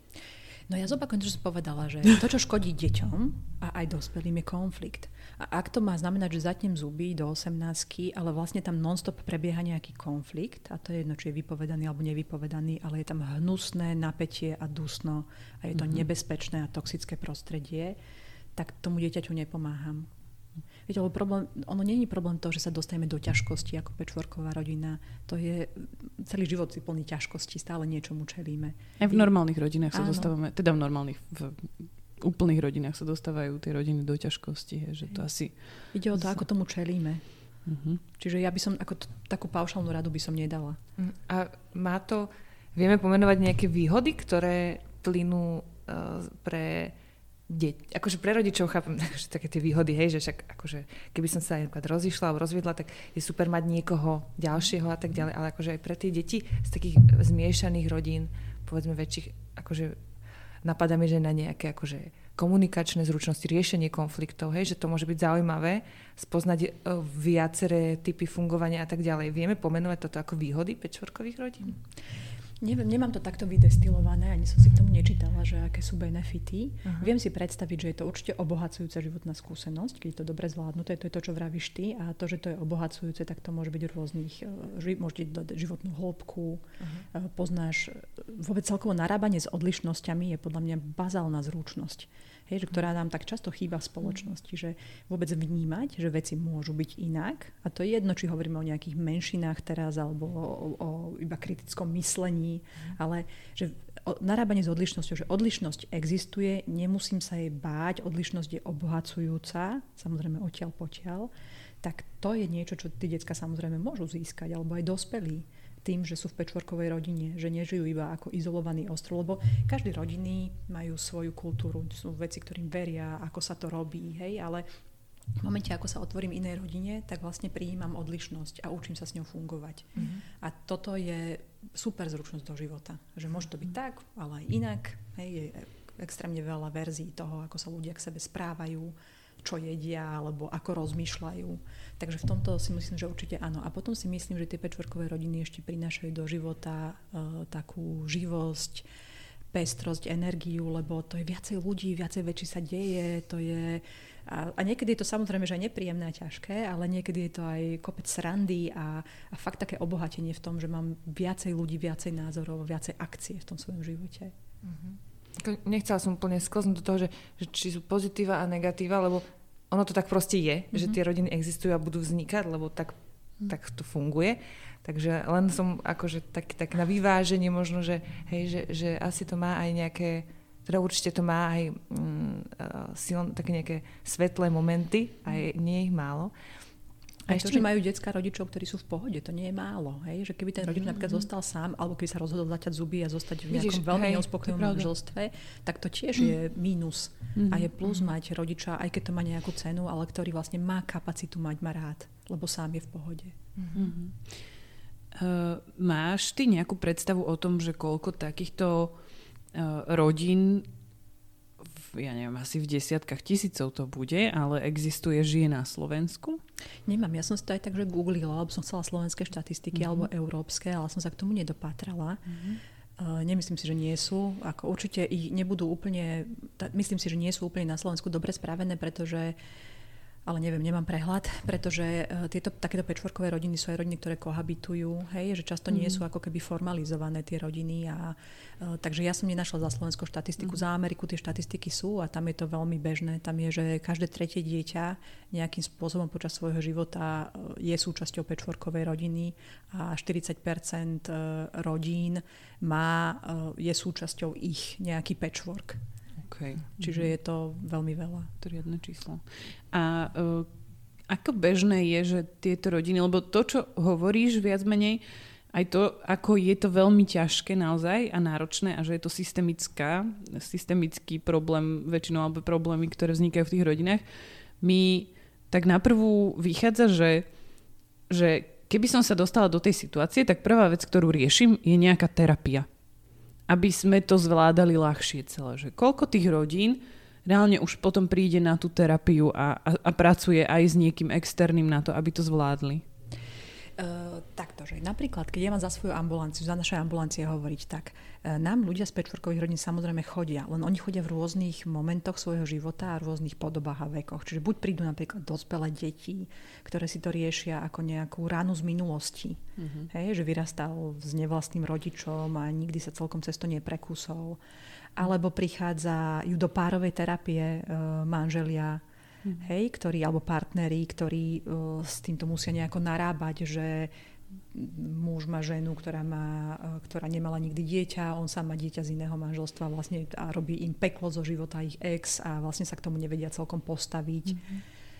No ja zopakujem, čo som povedala, že to, čo škodí deťom a aj dospelým, je konflikt. A ak to má znamenať, že zatnem zuby do osemnástky, ale vlastne tam non-stop prebieha nejaký konflikt, a to je jedno, či je vypovedaný alebo nevypovedaný, ale je tam hnusné napätie a dusno a je to mm-hmm. nebezpečné a toxické prostredie, tak tomu dieťaťu nepomáham. Viete, lebo problém, ono nie je problém to, že sa dostaneme do ťažkosti ako patchworková rodina. To je, celý život si plný ťažkosti, stále niečomu čelíme. Aj v normálnych rodinách sa Áno. dostávame, teda v normálnych, v úplných rodinách sa dostávajú tie rodiny do ťažkosti. Že to asi... Ide o to, ako tomu čelíme. Uh-huh. Čiže ja by som, ako t- takú paušálnu radu by som nedala. A má to, vieme pomenovať nejaké výhody, ktoré plynú uh, pre... deť. Akože pre rodičov chápem že také tie výhody, hej, že však akože keby som sa aj rozišla alebo rozviedla, tak je super mať niekoho ďalšieho a tak ďalej, ale akože aj pre tie deti z takých zmiešaných rodín, povedzme väčších, akože napadá mi, že na nejaké akože komunikačné zručnosti, riešenie konfliktov, hej, že to môže byť zaujímavé, spoznať viaceré typy fungovania a tak ďalej. Vieme pomenovať toto ako výhody patchworkových rodín? Neviem, nemám to takto vydestilované, ani som si k tomu nečítala, že aké sú benefity. Uh-huh. Viem si predstaviť, že je to určite obohacujúca životná skúsenosť, keď je to dobre zvládnuté, to je to, čo vravíš ty, a to, že to je obohacujúce, tak to môže byť rôznych, môže dať životnú hĺbku, uh-huh. poznáš, vôbec celkovo narábanie s odlišnosťami je podľa mňa bazálna zručnosť. Hej, že ktorá nám tak často chýba v spoločnosti, že vôbec vnímať, že veci môžu byť inak. A to je jedno, či hovoríme o nejakých menšinách teraz, alebo o, o, o iba kritickom myslení, ale že o, narábanie s odlišnosťou, že odlišnosť existuje, nemusím sa jej báť, odlišnosť je obohacujúca, samozrejme odtiaľ potiaľ, tak to je niečo, čo tí decká samozrejme môžu získať, alebo aj dospelí, tým, že sú v patchworkovej rodine, že nežijú iba ako izolovaný ostrov, lebo každý rodiny majú svoju kultúru, sú veci, ktorým veria, ako sa to robí, hej, ale v momente, ako sa otvorím inej rodine, tak vlastne prijímam odlišnosť a učím sa s ňou fungovať. Mm-hmm. A toto je super zručnosť do života, že môže to byť tak, ale aj inak, hej, je extrémne veľa verzií toho, ako sa ľudia k sebe správajú, čo jedia, alebo ako rozmýšľajú. Takže v tomto si myslím, že určite áno. A potom si myslím, že tie patchworkové rodiny ešte prinášajú do života uh, takú živosť, pestrosť, energiu, lebo to je viacej ľudí, viacej väčší sa deje, to je... A, a niekedy je to samozrejme, že aj nepríjemné a ťažké, ale niekedy je to aj kopec srandy a, a fakt také obohatenie v tom, že mám viacej ľudí, viacej názorov, viacej akcie v tom svojom živote. Mhm. Nechcela som úplne sklznúť do toho, že, že či sú pozitíva a negatíva, lebo ono to tak proste je, mm-hmm. že tie rodiny existujú a budú vznikať, lebo tak, mm. tak to funguje. Takže len som akože tak, tak na vyváženie možno, že, hej, že, že asi to má aj nejaké, teda určite to má aj mm, siln, také nejaké svetlé momenty, aj nie je ich málo. A ešte, to, že majú detská rodičov, ktorí sú v pohode, to nie je málo. Hej? Že keby ten rodič mm-hmm. napríklad zostal sám, alebo keby sa rozhodol zaťať zuby a zostať v nejakom Vidíš, veľmi neuspokojenom manželstve, tak to tiež mm. je mínus. Mm-hmm. A je plus mm-hmm. mať rodiča, aj keď to má nejakú cenu, ale ktorý vlastne má kapacitu mať ma rád, lebo sám je v pohode. Mm-hmm. Uh, máš ty nejakú predstavu o tom, že koľko takýchto uh, rodín, ja neviem, asi v desiatkách tisícov to bude, ale existuje, žije na Slovensku? Nemám, ja som si to aj tak, že googlila, alebo som chcela slovenské štatistiky, mm-hmm. alebo európske, ale som sa k tomu nedopátrala. Mm-hmm. Uh, nemyslím si, že nie sú. Ako určite ich nebudú úplne, t- myslím si, že nie sú úplne na Slovensku dobre spravené, pretože Ale neviem, nemám prehľad, pretože uh, tieto takéto patchworkové rodiny sú aj rodiny, ktoré kohabitujú, hej, že často nie sú ako keby formalizované tie rodiny a uh, takže ja som nenašla za Slovensko štatistiku, mm. za Ameriku tie štatistiky sú a tam je to veľmi bežné. Tam je, že každé tretie dieťa nejakým spôsobom počas svojho života uh, je súčasťou patchworkovej rodiny a štyridsať percent uh, rodín má, uh, je súčasťou ich nejaký patchwork. Okay. Čiže je to veľmi veľa. To riadne číslo. A uh, ako bežné je, že tieto rodiny, lebo to, čo hovoríš viac menej, aj to, ako je to veľmi ťažké naozaj a náročné a že je to systemická, systemický problém väčšinou, alebo problémy, ktoré vznikajú v tých rodinách, mi tak naprvú vychádza, že, že keby som sa dostala do tej situácie, tak prvá vec, ktorú riešim, je nejaká terapia. Aby sme to zvládali ľahšie celé. Že koľko tých rodín reálne už potom príde na tú terapiu a, a, a pracuje aj s niekým externým na to, aby to zvládli? Uh, takto, že napríklad, keď ja mám za svoju ambulanciu, za naše ambulancie hovoriť, tak uh, nám ľudia z patchworkových rodín samozrejme chodia, len oni chodia v rôznych momentoch svojho života a rôznych podobách a vekoch. Čiže buď prídu napríklad dospelé deti, ktoré si to riešia ako nejakú ránu z minulosti. Uh-huh. Hej, že vyrastal s nevlastným rodičom a nikdy sa celkom cez to neprekúsol. Alebo prichádzajú do párovej terapie uh, manželia, hej, ktorí, alebo partneri, ktorí uh, s týmto musia nejako narábať, že muž má ženu, ktorá, má, uh, ktorá nemala nikdy dieťa, on sám má dieťa z iného manželstva vlastne a robí im peklo zo života ich ex a vlastne sa k tomu nevedia celkom postaviť. Mm-hmm.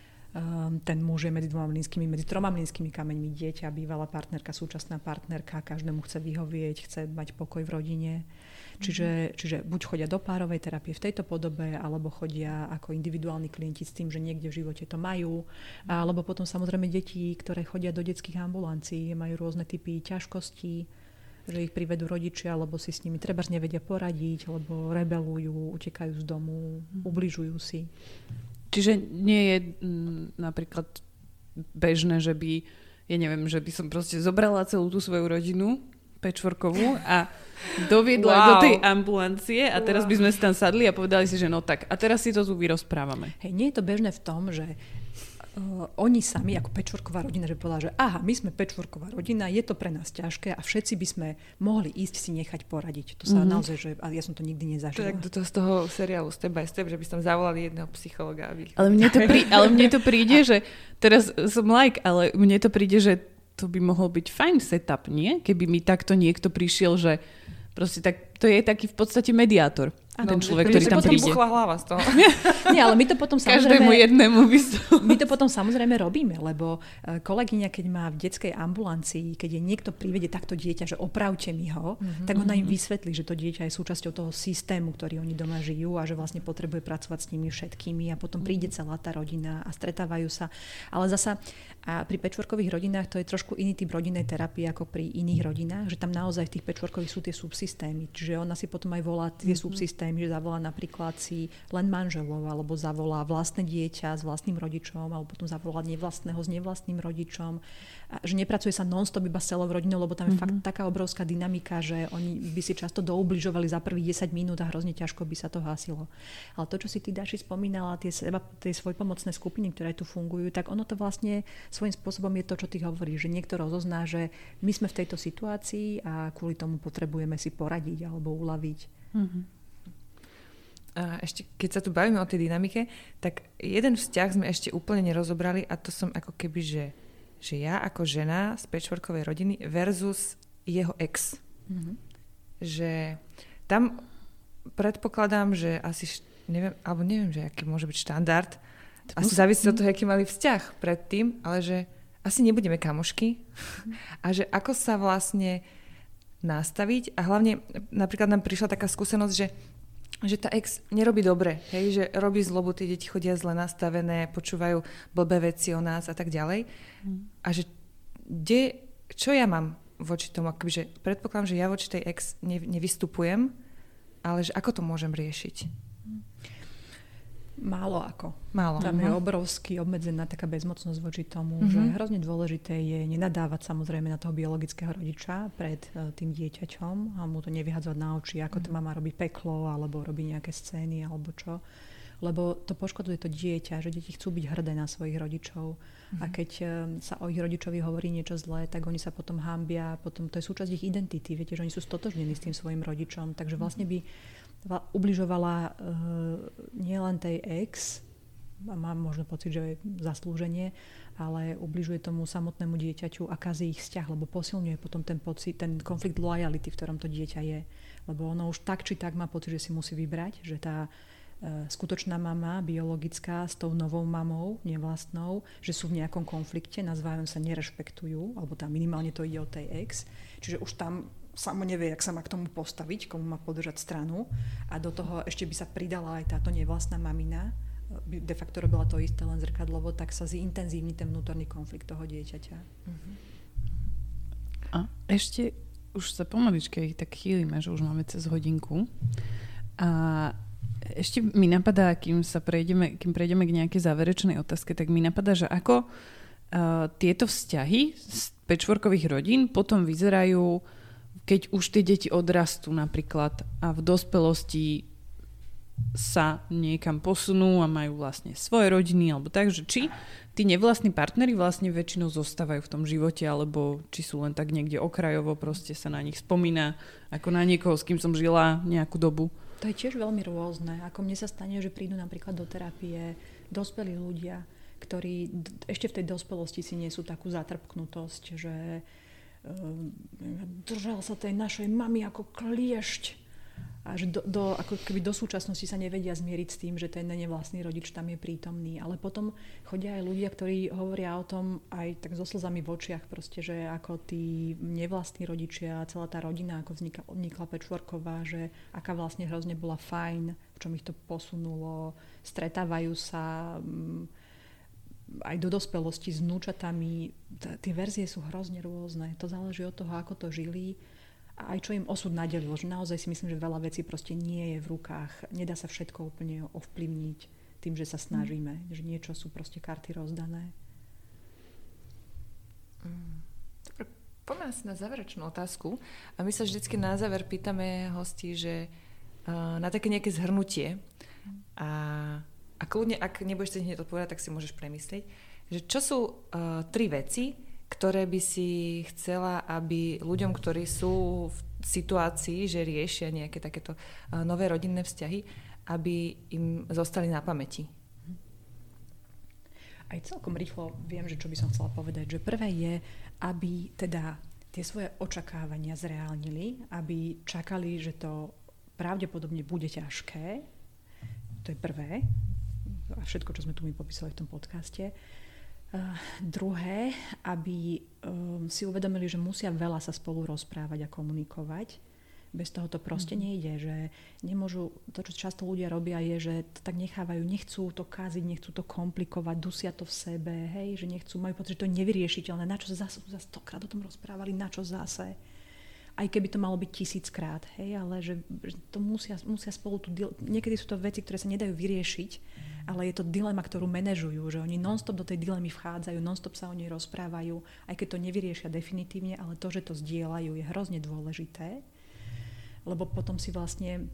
Um, ten muž je medzi dvoma mlynskými, medzi troma mlynskými kameňmi dieťa, bývalá partnerka, súčasná partnerka, každému chce vyhovieť, chce mať pokoj v rodine. Čiže, čiže buď chodia do párovej terapie v tejto podobe, alebo chodia ako individuálni klienti s tým, že niekde v živote to majú. Alebo potom samozrejme deti, ktoré chodia do detských ambulancií, majú rôzne typy ťažkostí, že ich privedú rodičia, alebo si s nimi trebárs nevedia poradiť, alebo rebelujú, utekajú z domu, ubližujú si. Čiže nie je m, napríklad bežné, že by, ja neviem, že by som proste zobrala celú tú svoju rodinu patchworkovú a doviedla wow. do tej ambulancie a teraz by sme si tam sadli a povedali si, že no tak a teraz si to tu vyrozprávame. Hej, nie je to bežné v tom, že uh, oni sami ako patchworková rodina, že povedala, že aha, my sme patchworková rodina, je to pre nás ťažké a všetci by sme mohli ísť si nechať poradiť. To sa mm-hmm. naozaj, že a ja som to nikdy nezažila. Tak to z toho seriálu Step by Step, že by som zavolali jedného psychologa. Aby... Ale, mne to prí, ale mne to príde, že teraz som like, ale mne to príde, že to by mohol byť fajn setup, nie? Keby mi takto niekto prišiel, že proste tak, to je taký v podstate mediátor. A ten človek, ktorý tam príde. Potom buchla hlava z toho. Nie, ale my to potom samozrejme... Každému jednému vystúpi. My to potom samozrejme robíme, lebo kolegyňa, keď má v detskej ambulancii, keď je niekto privede takto dieťa, že opravte mi ho, mm-hmm. tak ona im vysvetlí, že to dieťa je súčasťou toho systému, ktorý oni doma žijú a že vlastne potrebuje pracovať s nimi všetkými a potom príde celá tá rodina a stretávajú sa. Ale zasa a pri patchworkových rodinách to je trošku iný typ rodinnej terapie ako pri iných rodinách, že tam naozaj v tých patchworkových sú tie subsystémy. Čiže ona si potom aj volá tie mm-hmm. subsystémy, že zavolá napríklad si len manželov, alebo zavolá vlastné dieťa s vlastným rodičom, alebo potom zavolá nevlastného s nevlastným rodičom. A že nepracuje sa non-stop iba s celou rodinou, lebo tam je mm-hmm. fakt taká obrovská dynamika, že oni by si často doubližovali za prvých desať minút a hrozne ťažko by sa to hasilo. Ale to, čo si ty, Dáši, spomínala, tie, seba, tie svojpomocné skupiny, ktoré tu fungujú, tak ono to vlastne svojím spôsobom je to, čo ty hovoríš, že niekto rozozná, že my sme v tejto situácii a kvôli tomu potrebujeme si poradiť alebo uľaviť. Mm-hmm. A ešte, keď sa tu bavíme o tej dynamike, tak jeden vzťah sme ešte úplne nerozobrali a to som ako keby, že, že ja ako žena z patchworkovej rodiny versus jeho ex. Mm-hmm. Že tam predpokladám, že asi, neviem, alebo neviem, že aký môže byť štandard. Asi závisí od toho, aký mali vzťah predtým, ale že asi nebudeme kamošky. A že ako sa vlastne nastaviť a hlavne napríklad nám prišla taká skúsenosť, že že tá ex nerobí dobre, hej, že robí zlobu, tie deti chodia zle nastavené, počúvajú blbé veci o nás a tak ďalej. Mm. A že kde, čo ja mám voči tomu, akože predpokladám, že ja voči tej ex ne, nevystupujem, ale že ako to môžem riešiť? Málo ako. Málo. Tam uh-huh. je obrovský obmedzená taká bezmocnosť voči tomu, uh-huh. že hrozne dôležité je nenadávať samozrejme na toho biologického rodiča pred uh, tým dieťaťom a mu to nevyhadzovať na oči, ako uh-huh. to mama robí peklo, alebo robí nejaké scény, alebo čo. lebo to poškodzuje to dieťa, že deti chcú byť hrdé na svojich rodičov. Mm-hmm. A keď sa o ich rodičovi hovorí niečo zlé, tak oni sa potom hanbia, potom to je súčasť ich identity. Viete, že oni sú stotožnení s tým svojim rodičom, takže vlastne by ubližovala uh, nielen tej ex, a mám možno pocit, že je zaslúženie, ale ubližuje tomu samotnému dieťaťu a kazí ich vzťah, lebo posilňuje potom ten pocit, ten konflikt lojality, v ktorom to dieťa je. Lebo ono už tak či tak má pocit, že si musí vybrať, že tá e, skutočná mama, biologická, s tou novou mamou, nevlastnou, že sú v nejakom konflikte, navzájom sa nerešpektujú, alebo tam minimálne to ide o tej ex. Čiže už tam samo nevie, jak sa má k tomu postaviť, komu má podržať stranu. A do toho ešte by sa pridala aj táto nevlastná mamina, de facto robila to isté, len zrkadlovo, tak sa zintenzívni ten vnútorný konflikt toho dieťaťa. Uh-huh. A ešte už sa pomaličke tak chýlime, že už máme cez hodinku. A ešte mi napadá, kým sa prejdeme, kým prejdeme k nejakej záverečnej otázke, tak mi napadá, že ako uh, tieto vzťahy z patchworkových rodín potom vyzerajú, keď už tie deti odrastú napríklad a v dospelosti sa niekam posunú a majú vlastne svoje rodiny, alebo tak, že či tí nevlastní partneri vlastne väčšinou zostávajú v tom živote, alebo či sú len tak niekde okrajovo, proste sa na nich spomína, ako na niekoho, s kým som žila nejakú dobu. To je tiež veľmi rôzne. Ako mne sa stane, že prídu napríklad do terapie dospelí ľudia, ktorí d- ešte v tej dospelosti si nesú takú zatrpknutosť, že um, držal sa tej našej mamy ako kliešť. A že do, do, ako keby do súčasnosti sa nevedia zmieriť s tým, že ten nevlastný rodič tam je prítomný. Ale potom chodia aj ľudia, ktorí hovoria o tom aj tak so slzami v očiach, proste, že ako tí nevlastní rodičia, celá tá rodina, ako vznikla, vznikla patchworková, že aká vlastne hrozne bola fajn, v čom ich to posunulo, stretávajú sa m, aj do dospelosti s vnúčatami. T- tie verzie sú hrozne rôzne. To záleží od toho, ako to žili. A aj čo im osud nadelil, že naozaj si myslím, že veľa vecí proste nie je v rukách. Nedá sa všetko úplne ovplyvniť tým, že sa snažíme. Mm. Že niečo sú proste karty rozdané. Mm. Dobre, poďme asi na záverečnú otázku. A my sa vždycky na záver pýtame hostí, že uh, na také nejaké zhrnutie. A, a kľudne, ak nebudeš si hneď odpovedať, tak si môžeš premyslieť, že čo sú uh, tri veci, ktoré by si chcela, aby ľuďom, ktorí sú v situácii, že riešia nejaké takéto nové rodinné vzťahy, aby im zostali na pamäti? Aj celkom rýchlo viem, že čo by som chcela povedať. Že prvé je, aby teda tie svoje očakávania zreálnili, aby čakali, že to pravdepodobne bude ťažké. To je prvé. A všetko, čo sme tu mi popísali v tom podcaste. Uh, druhé, aby um, si uvedomili, že musia veľa sa spolu rozprávať a komunikovať. Bez toho to proste mm-hmm. nejde, že nemôžu, to čo často ľudia robia je, že to tak nechávajú, nechcú to kaziť, nechcú to komplikovať, dusia to v sebe, hej, že nechcú, majú pocit, že to je nevyriešiteľné, na čo zase, zase stokrát o tom rozprávali, na čo zase. Aj keby to malo byť tisíckrát, hej, ale že, že to musia, musia spolu tu, niekedy sú to veci, ktoré sa nedajú vyriešiť, ale je to dilema, ktorú manažujú, že oni non-stop do tej dilemy vchádzajú, non-stop sa o nej rozprávajú, aj keď to nevyriešia definitívne, ale to, že to zdieľajú, je hrozne dôležité, lebo potom si vlastne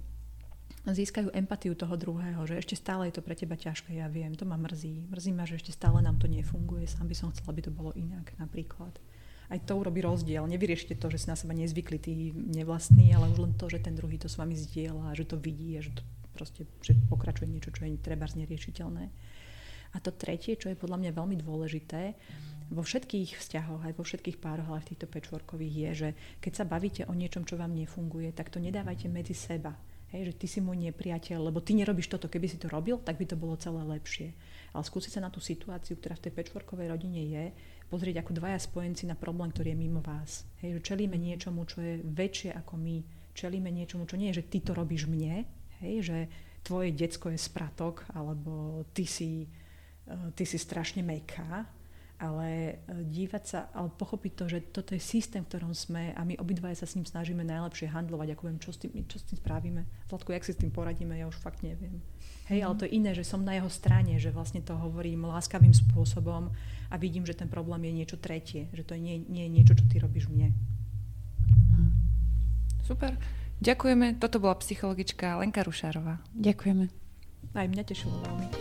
získajú empatiu toho druhého, že ešte stále je to pre teba ťažké, ja viem, to ma mrzí. Mrzí ma, že ešte stále nám to nefunguje, sám by som chcela, aby to bolo inak napríklad. Aj to urobí rozdiel. Nevyriešite to, že si na seba nezvykli tí nevlastní, ale už len to, že ten druhý to s vami zdieľa, že to vidí a že to proste, že pokračuje niečo, čo je trebárs neriešiteľné. A to tretie, čo je podľa mňa veľmi dôležité, vo všetkých vzťahoch, aj vo všetkých pároch, ale v týchto patchworkových je, že keď sa bavíte o niečom, čo vám nefunguje, tak to nedávajte medzi seba. Hej, že ty si môj nepriateľ, lebo ty nerobíš toto, keby si to robil, tak by to bolo celé lepšie. Ale skúsiť sa na tú situáciu, ktorá v tej patchworkovej rodine je, pozrieť ako dvaja spojenci na problém, ktorý je mimo vás. Hej, že čelíme niečomu, čo je väčšie ako my. Čelíme niečomu, čo nie je, že ty to robíš mne, hej, že tvoje decko je spratok, alebo ty si, uh, ty si strašne mäkká, ale dívať sa, ale pochopiť to, že toto je systém, v ktorom sme a my obidvaja sa s ním snažíme najlepšie handlovať, ako viem, čo s tým, čo s tým spravíme. Zlatko, jak si s tým poradíme, ja už fakt neviem. Hej, mm. ale to je iné, že som na jeho strane, že vlastne to hovorím láskavým spôsobom a vidím, že ten problém je niečo tretie, že to nie, nie je niečo, čo ty robíš mne. Super. Ďakujeme. Toto bola psychologička Lenka Rušárová. Ďakujeme. Aj mňa tešilo veľmi.